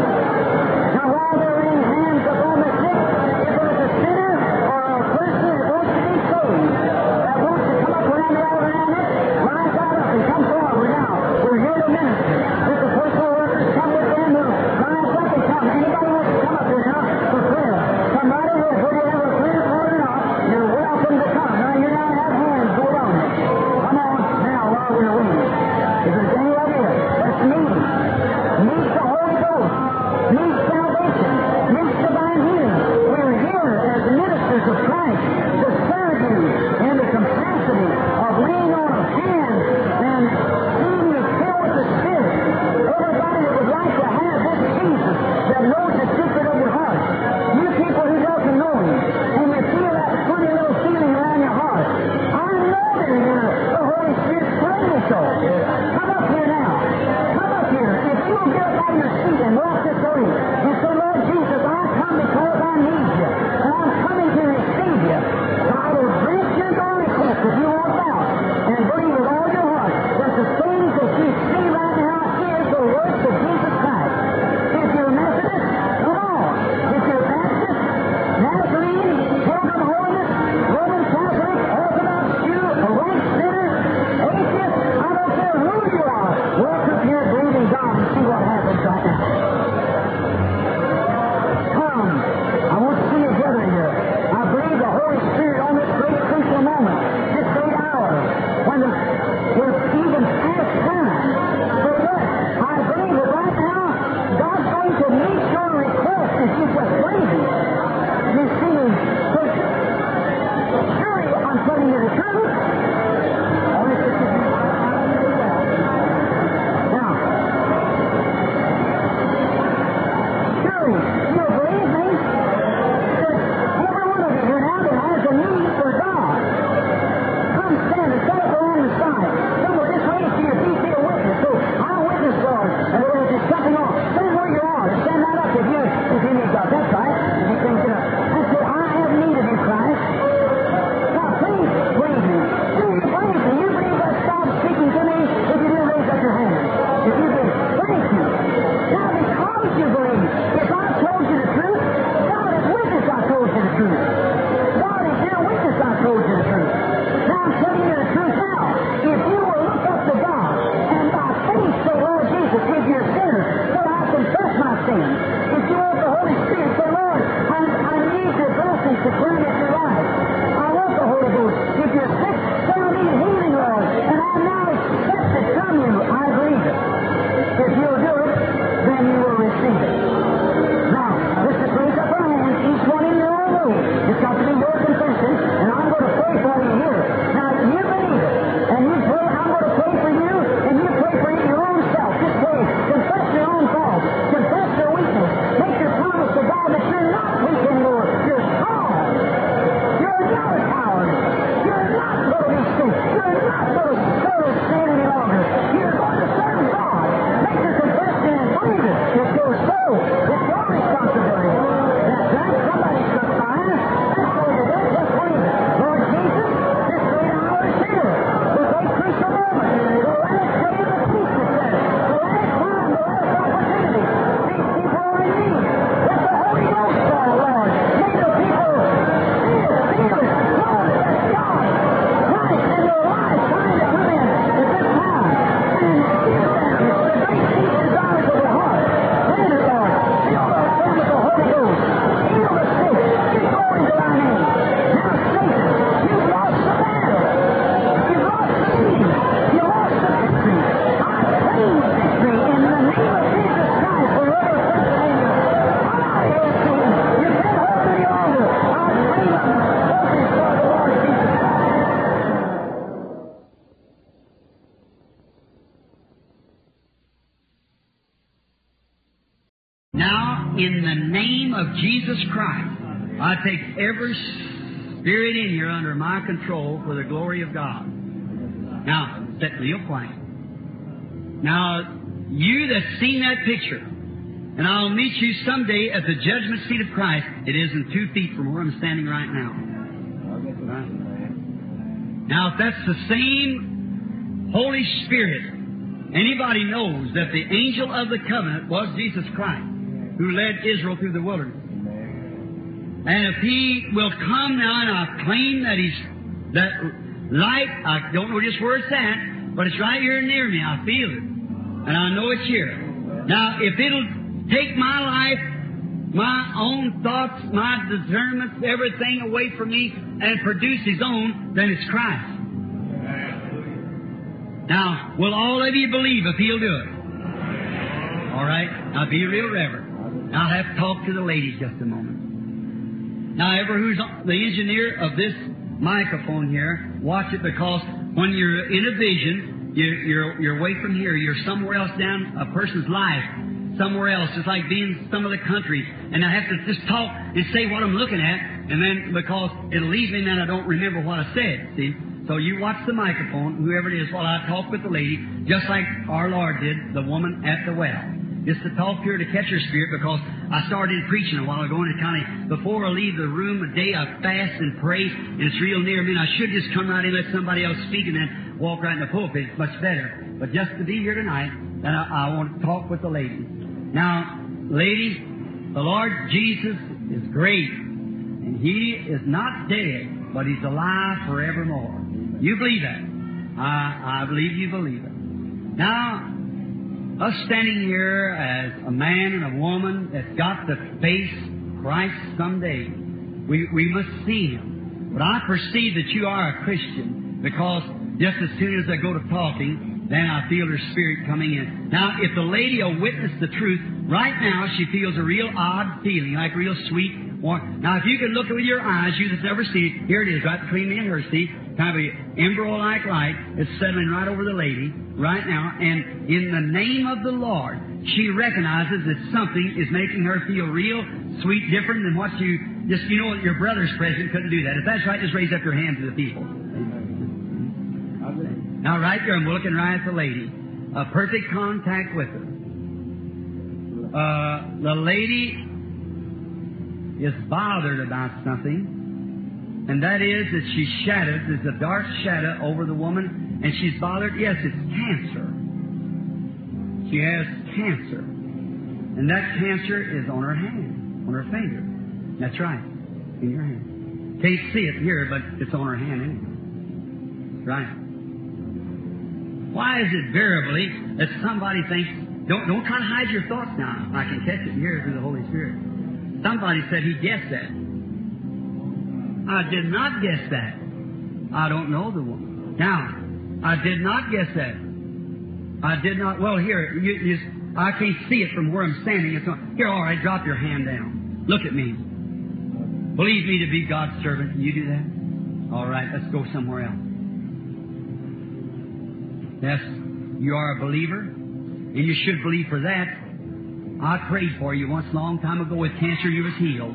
Now, while they're laying hands upon the sick, if there's a sinner or a person that wants to be saved, that wants to come up around the altar now, rise right up and come forward now. We're here to minister. If the personal workers come with them, they'll rise up and come. Anybody wants to come up here now for prayer, come right ahead. Whether you have a prayer card or not, you're welcome to come. Now, you now have hands go on you. Come on now while we're waiting. If there's any of you that's needing, needs the Holy Ghost, needs salvation, needs divine healing, we're here as ministers of Christ to serve you in the capacity of laying on of hands and seeing you filled with the Spirit. Everybody that would like to have this Jesus that knows the secret of your heart, you people who doesn't know Him, and you feel that funny little feeling around your heart, I know that uh, the Holy Spirit's telling you so. Come up here now. Come up here. If you will get up out of your seat and walk this way and say, Lord Jesus, I come because I need you, and I'm coming to receive you. So I will grant your request if you walk out and believe with all your heart that the things that you see right now is the works of Jesus Christ. If you're a Methodist, come Now, in the name of Jesus Christ, I take every spirit in here under my control for the glory of God. Now, sit real quiet. Now, you that's seen that picture, and I'll meet you someday at the judgment seat of Christ. It isn't two feet from where I'm standing right now. Right? Now, if that's the same Holy Spirit, anybody knows that the angel of the covenant was Jesus Christ, who led Israel through the wilderness. And if He will come now, and I claim that He's that light, I don't know just where it's at, but it's right here near me. I feel it. And I know it's here. Now, if it'll take my life, my own thoughts, my discernments, everything away from me and produce His own, then it's Christ. Now, will all of you believe if He'll do it? All right. Now, be real reverent. I'll have to talk to the ladies just a moment. Now, ever who's the engineer of this microphone here, watch it, because when you're in a vision, you're, you're, you're away from here. You're somewhere else down a person's life, somewhere else. It's like being some of the country. And I have to just talk and say what I'm looking at, and then because it'll leave me and then I don't remember what I said, see? So you watch the microphone, whoever it is, while I talk with the lady, just like our Lord did, the woman at the well. Just to talk to her to catch her spirit, because I started preaching a while ago, and it kind of, before I leave the room a day, I fast and pray, and it's real near me, and I should just come right in and let somebody else speak and then walk right in the pulpit. It's much better. But just to be here tonight, then I, I want to talk with the lady. Now, ladies, the Lord Jesus is great, and He is not dead, but He's alive forevermore. You believe that? I, I believe you believe it. Now, us standing here as a man and a woman that's got to face Christ someday, we, we must see Him. But I perceive that you are a Christian, because just as soon as I go to talking, then I feel her spirit coming in. Now, if the lady will witness the truth, right now she feels a real odd feeling, like real sweet. Now, if you can look with your eyes, you that's never seen it, here it is, right between me and her, see? Kind of an embryo-like light. It's settling right over the lady right now. And in the name of the Lord, she recognizes that something is making her feel real, sweet, different than what you just, you know, your brother's present couldn't do that. If that's right, just raise up your hand to the people. Now, right there, I'm looking right at the lady. A perfect contact with her. Uh, the lady is bothered about something. And that is that she's shadowed. There's a dark shadow over the woman, and she's bothered. Yes, it's cancer. She has cancer. And that cancer is on her hand, on her finger. That's right, in your hand. Can't see it here, but it's on her hand anyway. Right. Why is it variably that somebody thinks, don't, don't try to hide your thoughts now. I can catch it here through the Holy Spirit. Somebody said he guessed that. I did not guess that. I don't know the woman. Now, I did not guess that. I did not. Well, here, you, you, I can't see it from where I'm standing. It's on, here, all right, drop your hand down. Look at me. Believe me to be God's servant. Can you do that? All right, let's go somewhere else. Yes, you are a believer, and you should believe for that. I prayed for you once a long time ago with cancer. You was healed.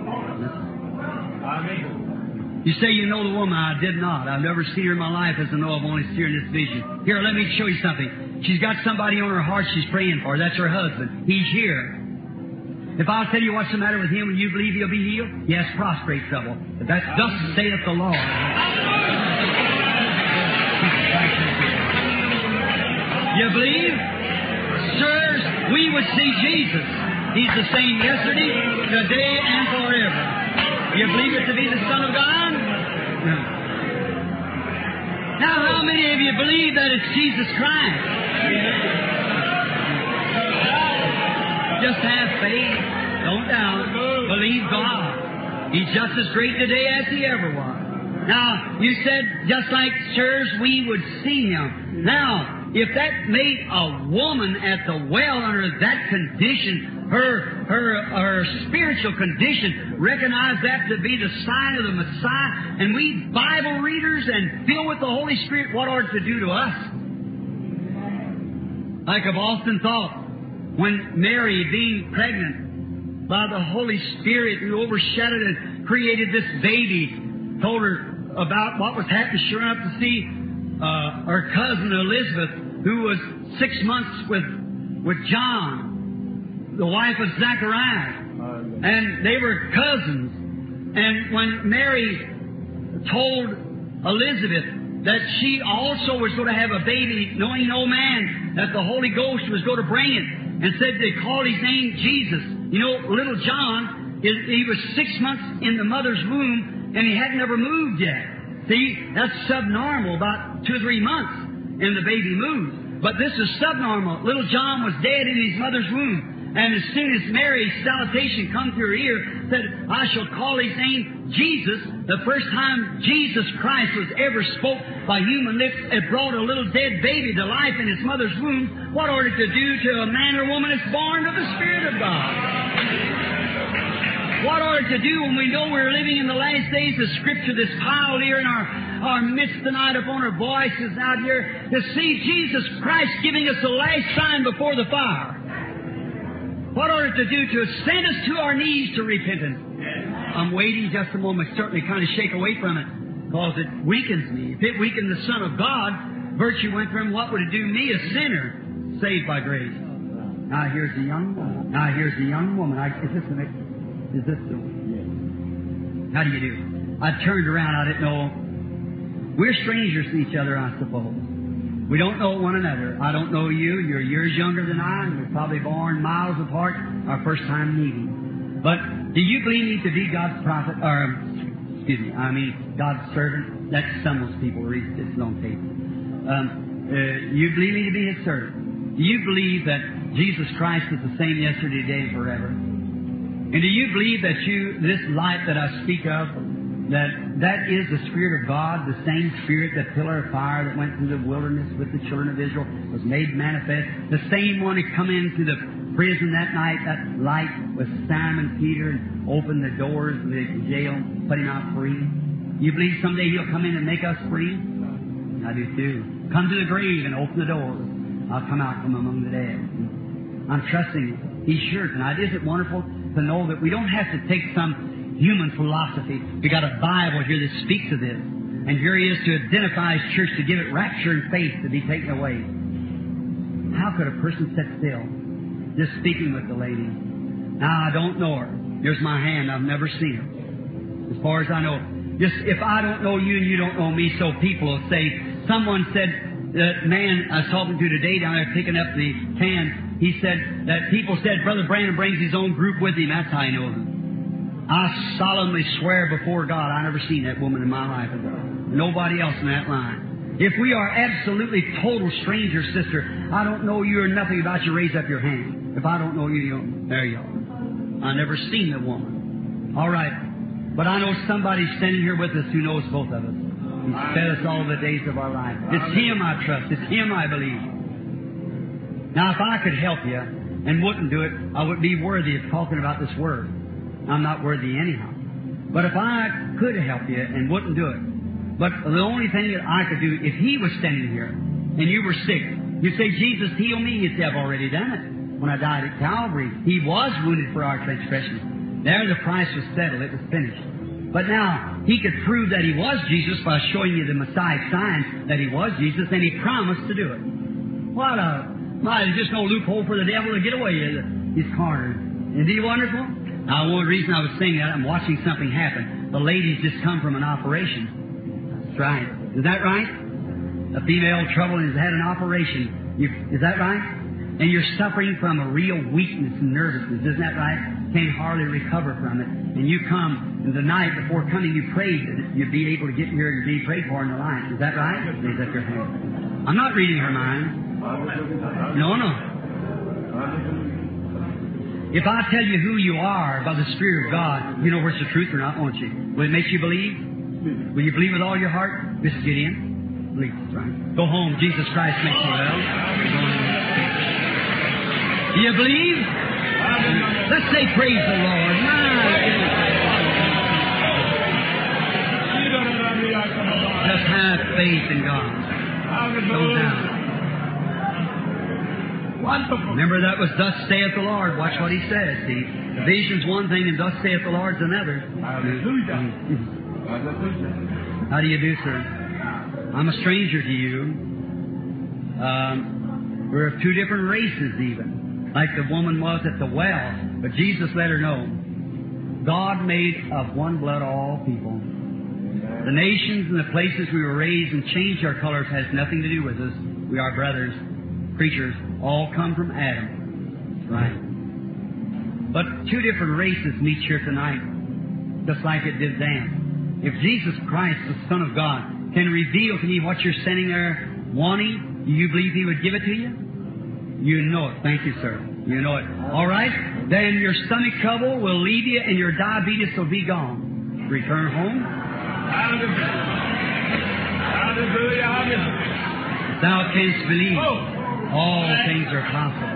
Amen. You say you know the woman. I did not. I've never seen her in my life as I know I've only seen her in this vision. Here, let me show you something. She's got somebody on her heart she's praying for. That's her husband. He's here. If I'll tell you what's the matter with him and you believe he'll be healed, he has prostrate trouble. But that's thus saith the Lord. You believe? Sirs, we would see Jesus. He's the same yesterday, today, and forever. You believe it to be the Son of God? No. Now, how many of you believe that it's Jesus Christ? Just have faith. Don't doubt. Believe God. He's just as great today as He ever was. Now, you said, just like sirs, we would see Him. Now, if that made a woman at the well under that condition, her her her spiritual condition, recognize that to be the sign of the Messiah, and we Bible readers and filled with the Holy Spirit, what ought it to do to us? Like I've often thought, when Mary, being pregnant by the Holy Spirit who overshadowed and created this baby, told her about what was happening, sure enough to see uh, her cousin Elizabeth, who was six months with with John, the wife of Zachariah, and they were cousins. And when Mary told Elizabeth that she also was going to have a baby, knowing no man, that the Holy Ghost was going to bring it, and said they called his name Jesus. You know, little John, he was six months in the mother's womb, and he hadn't ever moved yet. See, that's subnormal, about two or three months, and the baby moved. But this is subnormal. Little John was dead in his mother's womb. And as soon as Mary's salutation come to her ear, said, I shall call his name Jesus. The first time Jesus Christ was ever spoke by human lips, it brought a little dead baby to life in his mother's womb. What ought it to do to a man or woman that's born of the Spirit of God? What ought it to do when we know we're living in the last days? The Scripture that's piled here in our, our midst tonight upon our voices out here, to see Jesus Christ giving us the last sign before the fire. What ought it to do to send us to our knees to repentance? I'm waiting just a moment, certainly kind of shake away from it, because it weakens me. If it weakened the Son of God, virtue went from what would it do me, a sinner, saved by grace. Now here's the young woman. Now here's the young woman. I, is this the next? Is this the one? How do you do? I turned around, I didn't know. We're strangers to each other, I suppose. We don't know one another. I don't know you. You're years younger than I, and we're probably born miles apart, our first time meeting. But do you believe me to be God's prophet, or, excuse me, I mean, God's servant? That stumbles people, read this on tape. Um, uh, you believe me to be His servant? Do you believe that Jesus Christ is the same yesterday, today, and forever? And do you believe that you, this light that I speak of, that that is the Spirit of God, the same Spirit, that pillar of fire that went through the wilderness with the children of Israel, was made manifest. The same one that come into the prison that night, that light was Simon Peter, and opened the doors of the jail, put him out free. You believe someday He'll come in and make us free? I do too. Come to the grave and open the doors. I'll come out from among the dead. I'm trusting He's sure tonight. Isn't it wonderful to know that we don't have to take some human philosophy? We got a Bible here that speaks of this. And here He is to identify His church, to give it rapture and faith to be taken away. How could a person sit still, just speaking with the lady? Now, I don't know her. Here's my hand. I've never seen her. As far as I know. Just if I don't know you and you don't know me, so people will say, someone said, that man I was talking to today down there picking up the can, he said that people said Brother Branham brings his own group with him. That's how I know them. I solemnly swear before God, I never seen that woman in my life. Nobody else in that line. If we are absolutely total strangers, sister, I don't know you or nothing about you, raise up your hand. If I don't know you, you don't. There you are. I never seen the woman. All right. But I know somebody standing here with us who knows both of us. He's fed us all the days of our life. It's Him I trust. It's Him I believe. Now, if I could help you and wouldn't do it, I wouldn't be worthy of talking about this Word. I'm not worthy anyhow. But if I could help you and wouldn't do it, but the only thing that I could do, if He was standing here and you were sick, you'd say, Jesus, heal me. You'd say, I've already done it. When I died at Calvary, He was wounded for our transgressions. There the price was settled. It was finished. But now, He could prove that He was Jesus by showing you the Messiah sign that He was Jesus, and He promised to do it. What a, my, there's just no loophole for the devil to get away. He's cornered. Isn't He wonderful? Now, one reason I was saying that, I'm watching something happen. The lady's just come from an operation. That's right. Is that right? A female trouble has had an operation. You, is that right? And you're suffering from a real weakness and nervousness. Isn't that right? Can't hardly recover from it. And you come, and the night before coming, you prayed that you'd be able to get here and be prayed for in the line. Is that right? Raise up your hand. I'm not reading her mind. No, no. If I tell you who you are by the Spirit of God, you know where it's the truth or not, won't you? Will it make you believe? Will you believe with all your heart? Missus Gideon? Believe. Right. Go home. Jesus Christ makes you well. Do you believe? Let's say praise the Lord. Just have faith in God. Go down. Wonderful. Remember, that was thus saith the Lord. Watch what He says. See, the vision's one thing, and thus saith the Lord's another. Hallelujah. Hallelujah. How do you do, sir? I'm a stranger to you. Um, we're of two different races, even, like the woman was at the well. But Jesus let her know, God made of one blood all people. The nations and the places we were raised and changed our colors has nothing to do with us. We are brothers, creatures, all come from Adam. Right. But two different races meet here tonight, just like it did then. If Jesus Christ, the Son of God, can reveal to me what you're sitting there wanting, do you believe He would give it to you? You know it. Thank you, sir. You know it. All right? Then your stomach trouble will leave you and your diabetes will be gone. Return home. Hallelujah. Hallelujah. Hallelujah. Thou canst believe. All things are possible.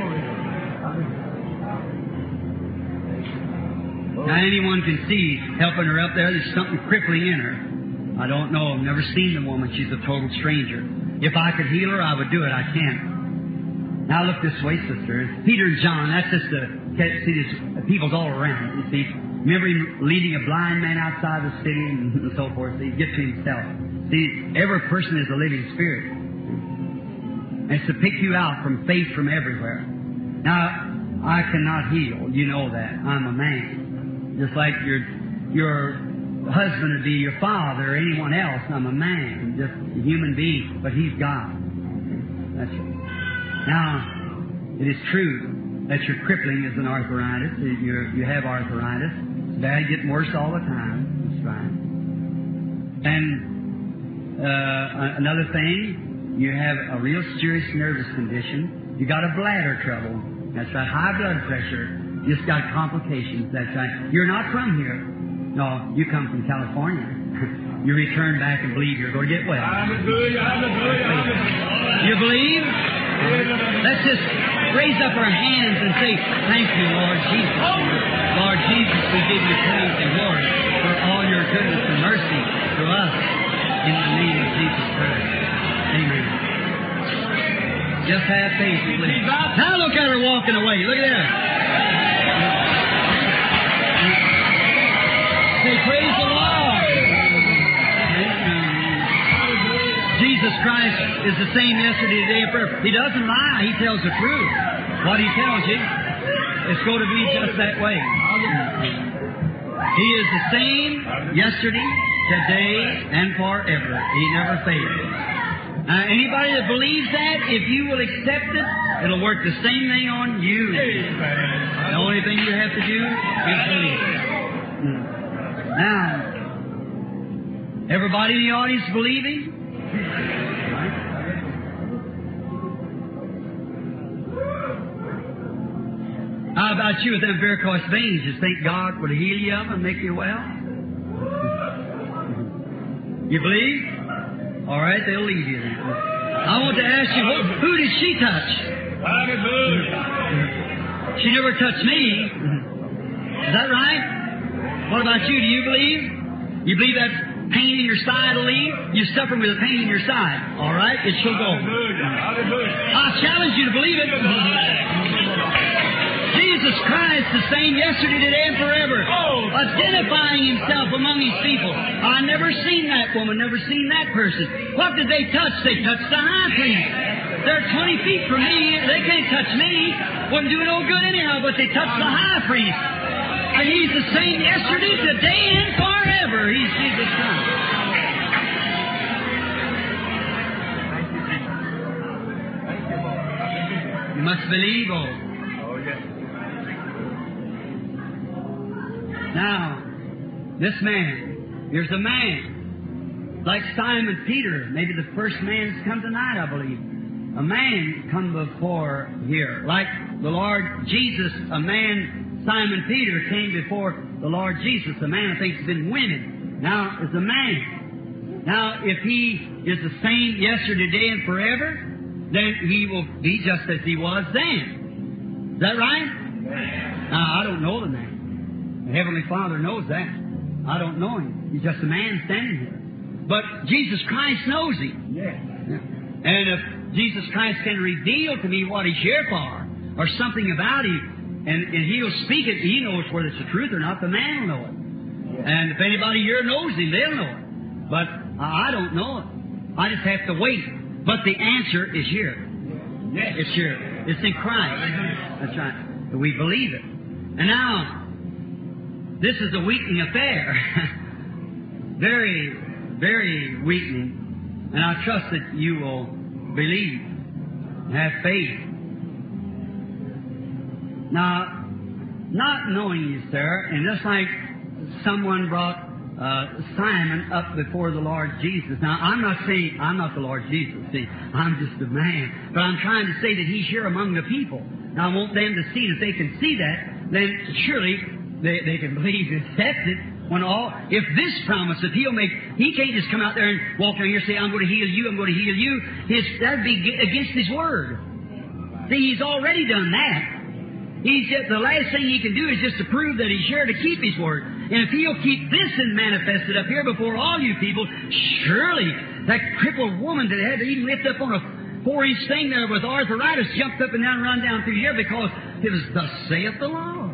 Now anyone can see, helping her up there, there's something crippling in her. I don't know. I've never seen the woman. She's a total stranger. If I could heal her, I would do it. I can't. Now look this way, sister. Peter and John, that's just the, see, there's people's all around, you see. Remember him leading a blind man outside the city and so forth. So he gets to himself. See, every person is a living spirit. And it's to pick you out from faith from everywhere. Now, I cannot heal. You know that. I'm a man. Just like your your husband would be your father or anyone else. I'm a man. Just a human being. But He's God. That's it. Now, it is true that your crippling is an arthritis. You're, you have arthritis. It's bad, getting worse all the time. That's right. And uh, another thing, you have a real serious nervous condition. You got a bladder trouble. That's right. High blood pressure. You just got complications. That's right. You're not from here. No, you come from California. You return back and believe you're going to get well. Hallelujah. Hallelujah. You believe? Let's just raise up our hands and say, thank you, Lord Jesus. Lord Jesus, we give you praise and glory for all your goodness and mercy to us in the name of Jesus Christ. Amen. Just have faith and believe. Now look at her walking away. Look at that. Say, praise the Lord. Jesus Christ is the same yesterday, today, and forever. He doesn't lie. He tells the truth. What He tells you, it's going to be just that way. He is the same yesterday, today, and forever. He never fails. Now, anybody that believes that, if you will accept it, it'll work the same thing on you. The only thing you have to do is believe. Now, everybody in the audience believing? How about you with them varicose veins? You think God would heal you of them and make you well? You believe? All right, they'll leave you then. I want to ask you, who, who did she touch? She never touched me. Is that right? What about you? Do you believe? You believe that pain in your side will leave? You're suffering with a pain in your side. All right, it shall go. I challenge you to believe it. Jesus Christ, the same yesterday, today, and forever, identifying Himself among His people. I never seen that woman, never seen that person. What did they touch? They touched the high priest. They're twenty feet from me. They can't touch me. Wouldn't do no good anyhow, but they touched the high priest. And He's the same yesterday, today, and forever. He's Jesus Christ. You must believe all. Now, this man, here's a man, like Simon Peter, maybe the first man's come tonight, I believe. A man come before here, like the Lord Jesus, a man, Simon Peter, came before the Lord Jesus. A man, I think, has been women. Now, is a man. Now, if he is the same yesterday, today, and forever, then he will be just as he was then. Is that right? Now, I don't know the man. The Heavenly Father knows that. I don't know Him. He's just a man standing here. But Jesus Christ knows Him. Yeah. And if Jesus Christ can reveal to me what He's here for, or something about Him, and, and He'll speak it. He knows whether it's the truth or not. The man will know it. And if anybody here knows Him, they'll know it. But I don't know it. I just have to wait. But the answer is here. Yes. It's here. It's in Christ. That's right. We believe it. And now, this is a weakening affair. very, very weakening. And I trust that you will believe, have faith. Now, not knowing you, sir, and just like someone brought uh, Simon up before the Lord Jesus. Now, I'm not saying I'm not the Lord Jesus. See, I'm just a man. But I'm trying to say that He's here among the people. Now, I want them to see. If they can see that, then surely they, they can believe and accept it. When all, if this promise that He'll make, He can't just come out there and walk down here and say, I'm going to heal you, I'm going to heal you. His, that'd be against His word. See, He's already done that. He's just, the last thing He can do is just to prove that He's here to keep His word. And if He'll keep this and manifest it up here before all you people, surely that crippled woman that had to even lift up on a four-inch thing there with arthritis jumped up and down and run down through here because it was thus saith the Lord.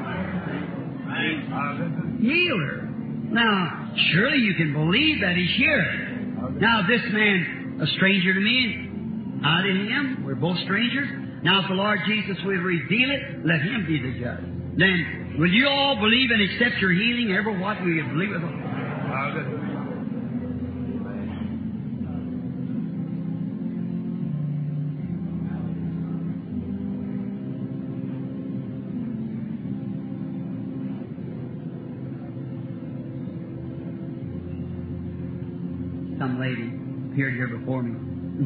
Healer. Now, surely you can believe that He's here. Now, this man, a stranger to me, I to him, we're both strangers. Now, if the Lord Jesus will reveal it, let Him be the judge. Then, will you all believe and accept your healing? Ever what? Will you believe it? Some lady appeared here before me.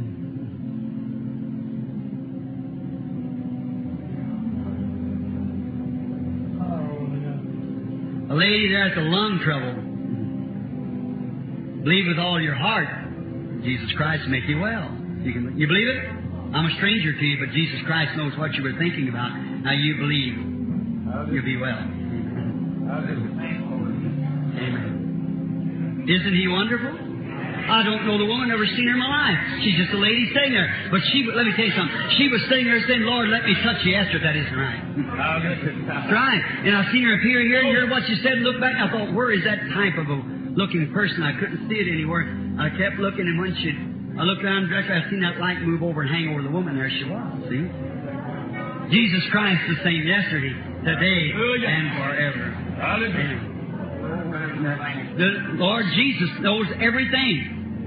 A lady there has a lung trouble. Believe with all your heart, Jesus Christ will make you well. You, can, you believe it? I'm a stranger to you, but Jesus Christ knows what you were thinking about. Now you believe, you'll be well. Amen. Isn't He wonderful? I don't know the woman, never seen her in my life. She's just a lady sitting there. But she, let me tell you something. She was sitting there saying, Lord, let me touch you. Asked her if that isn't right. That's right. And I seen her appear here and heard what she said and looked back. I thought, where is that type of a looking person? I couldn't see it anywhere. I kept looking, and when she, I looked around directly, I seen that light move over and hang over the woman. There she was. See? Jesus Christ the same yesterday, today, and forever. Amen. The Lord Jesus knows everything.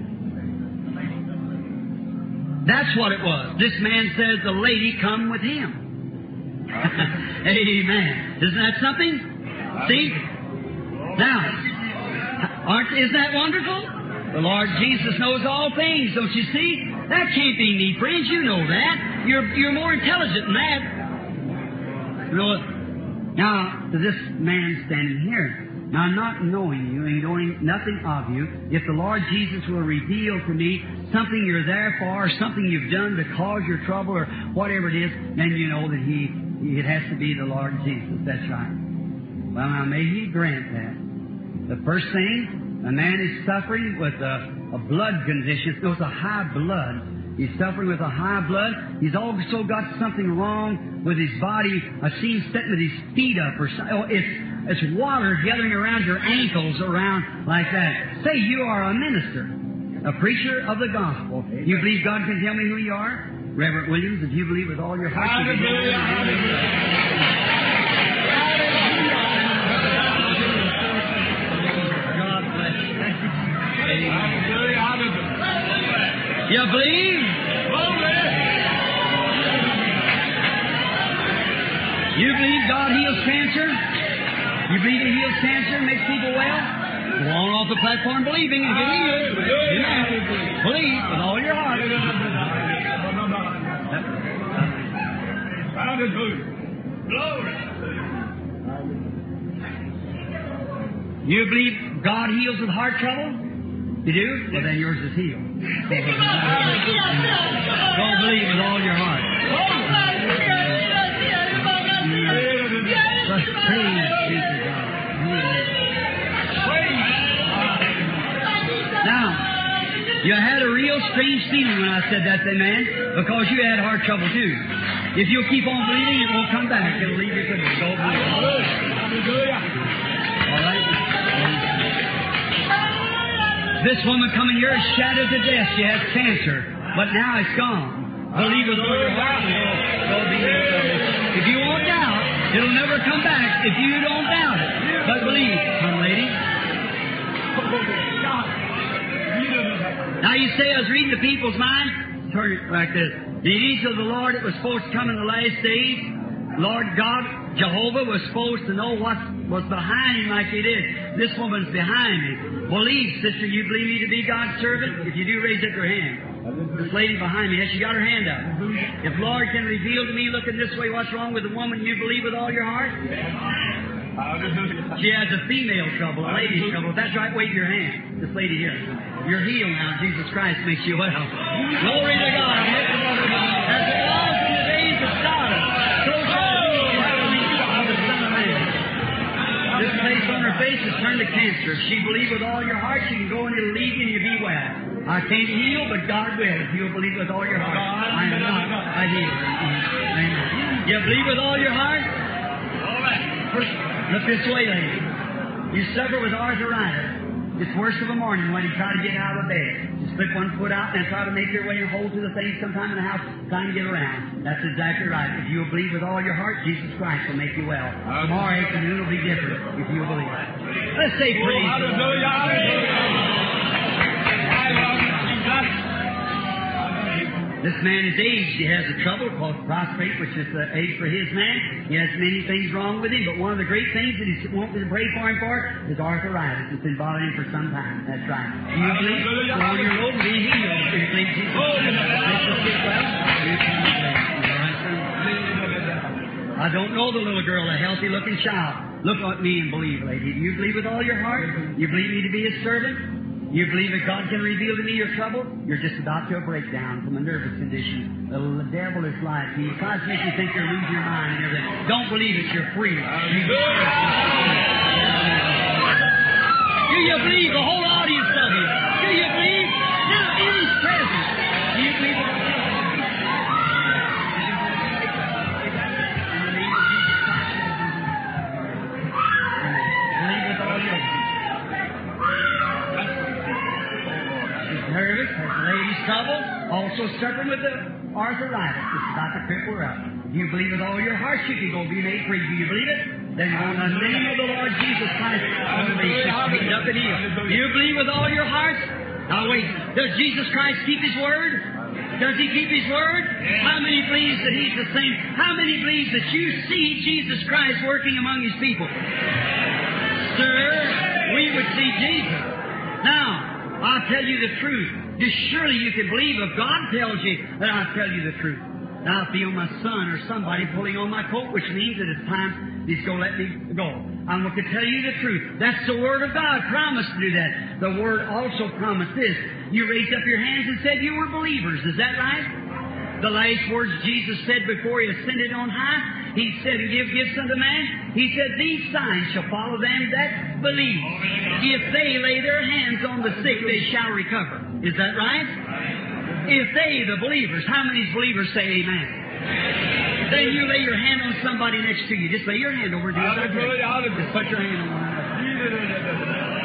That's what it was. This man says the lady come with him. Amen. Isn't that something? See? Now, aren't, isn't that wonderful? The Lord Jesus knows all things, don't you see? That can't be me, friends. You know that. You're, you're more intelligent than that. You know, now, to this man standing here, now, not knowing you and knowing nothing of you, if the Lord Jesus will reveal to me something you're there for, or something you've done to cause your trouble, or whatever it is, then you know that He, it has to be the Lord Jesus. That's right. Well, now, may He grant that. The first thing, a man is suffering with a, a blood condition. It was a high blood. He's suffering with a high blood. He's also got something wrong with his body. I see him sitting with his feet up, or something. Oh, it's It's water gathering around your ankles, around like that. Say you are a minister, a preacher of the gospel. You believe God can tell me who you are? Reverend Williams, if you believe with all your heart, you can God bless you. You believe? You believe God heals cancer? You believe He heals cancer, makes people well? Go on off the platform believing and get healed. Amen. Believe with all your heart. You believe God heals with heart trouble? You do? Well, then yours is healed. Don't believe with all your heart. Praise be to God. Now, You had a real strange feeling when I said that, then, man, because you had heart trouble too. If you'll keep on believing, it won't come back. It'll leave you to go believe. Hallelujah. All right. This woman coming here is shattered to death. She has cancer, but now it's gone. Believe with all your heart. Go be if you won't doubt, it'll never come back if you don't doubt it. But believe, young lady. Now you say I was reading the people's mind. Turn it like this. The angel of the Lord, it was supposed to come in the last days. Lord God, Jehovah, was supposed to know what was behind him like he did. This woman's behind me. Believe, sister, you believe me to be God's servant? If you do, raise up your hand. This lady behind me, has she got her hand up? If Lord can reveal to me, looking this way, what's wrong with the woman you believe with all your heart? She has a female trouble, a lady's trouble. If that's right, wave your hand. This lady here. You're healed now. Jesus Christ makes you well. Glory to God. As it was in the days of Sodom, so shall it be in the days of the Son of Man. This place on her face is turned to cancer. If she believes with all your heart, she can go and it'll leave you and you'll be well. I can't heal, but God will if you'll believe with all your heart. I am not a healer. Amen. You believe with all your heart? All right. First, look this way, lady. You suffer with arthritis. It's worse of a morning when you try to get out of bed. You slip one foot out and try to make your way and hold to the thing sometime in the house, trying to get around. That's exactly right. If you'll believe with all your heart, Jesus Christ will make you well. Tomorrow afternoon will be different if you'll believe. Let's say praise the Lord. This man is aged. He has a trouble called prostrate, which is the age for his man. He has many things wrong with him, but one of the great things that he wants me to pray for him for is arthritis. It's been bothering him for some time. That's right. Do you believe? Go on your road and be healed. Do you believe Jesus? Let's just get well. I don't know the little girl, a healthy-looking child. Look at me and believe, lady. Do you believe with all your heart? You believe me to be His servant? You believe that God can reveal to me your trouble? You're just about to a breakdown from a nervous condition. The devil is lying to you. He tries to make you think you're losing your mind and everything. Don't believe it. You're free. Do you believe? The whole audience of you. Do you believe? Now, in His presence. Do you believe it? Believe with all your heart. Nervous, has ladies' trouble, also suffering with the arthritis. It's about to cripple her up. If you believe with all your heart, you can go be made free. Do you believe it? Then on the name of the Lord Jesus Christ, only straightened up and healed. Do you believe with all your heart? Now wait, does Jesus Christ keep His word? Does He keep His word? How many believes that He's the same? How many believes that you see Jesus Christ working among His people? Sir, we would see Jesus. Now, I'll tell you the truth. Just surely you can believe if God tells you that I'll tell you the truth. Now I feel my son or somebody pulling on my coat, which means that it's time He's going to let me go. I'm going to tell you the truth. That's the Word of God. Promised to do that. The Word also promised this. You raised up your hands and said you were believers. Is that right? The last words Jesus said before He ascended on high, He said, give gifts unto man. He said, these signs shall follow them that believe. If they lay their hands on the sick, they shall recover. Is that right? If they, the believers, how many believers say amen? Then you lay your hand on somebody next to you. Just lay your hand over to the other. Just put your hand on one another.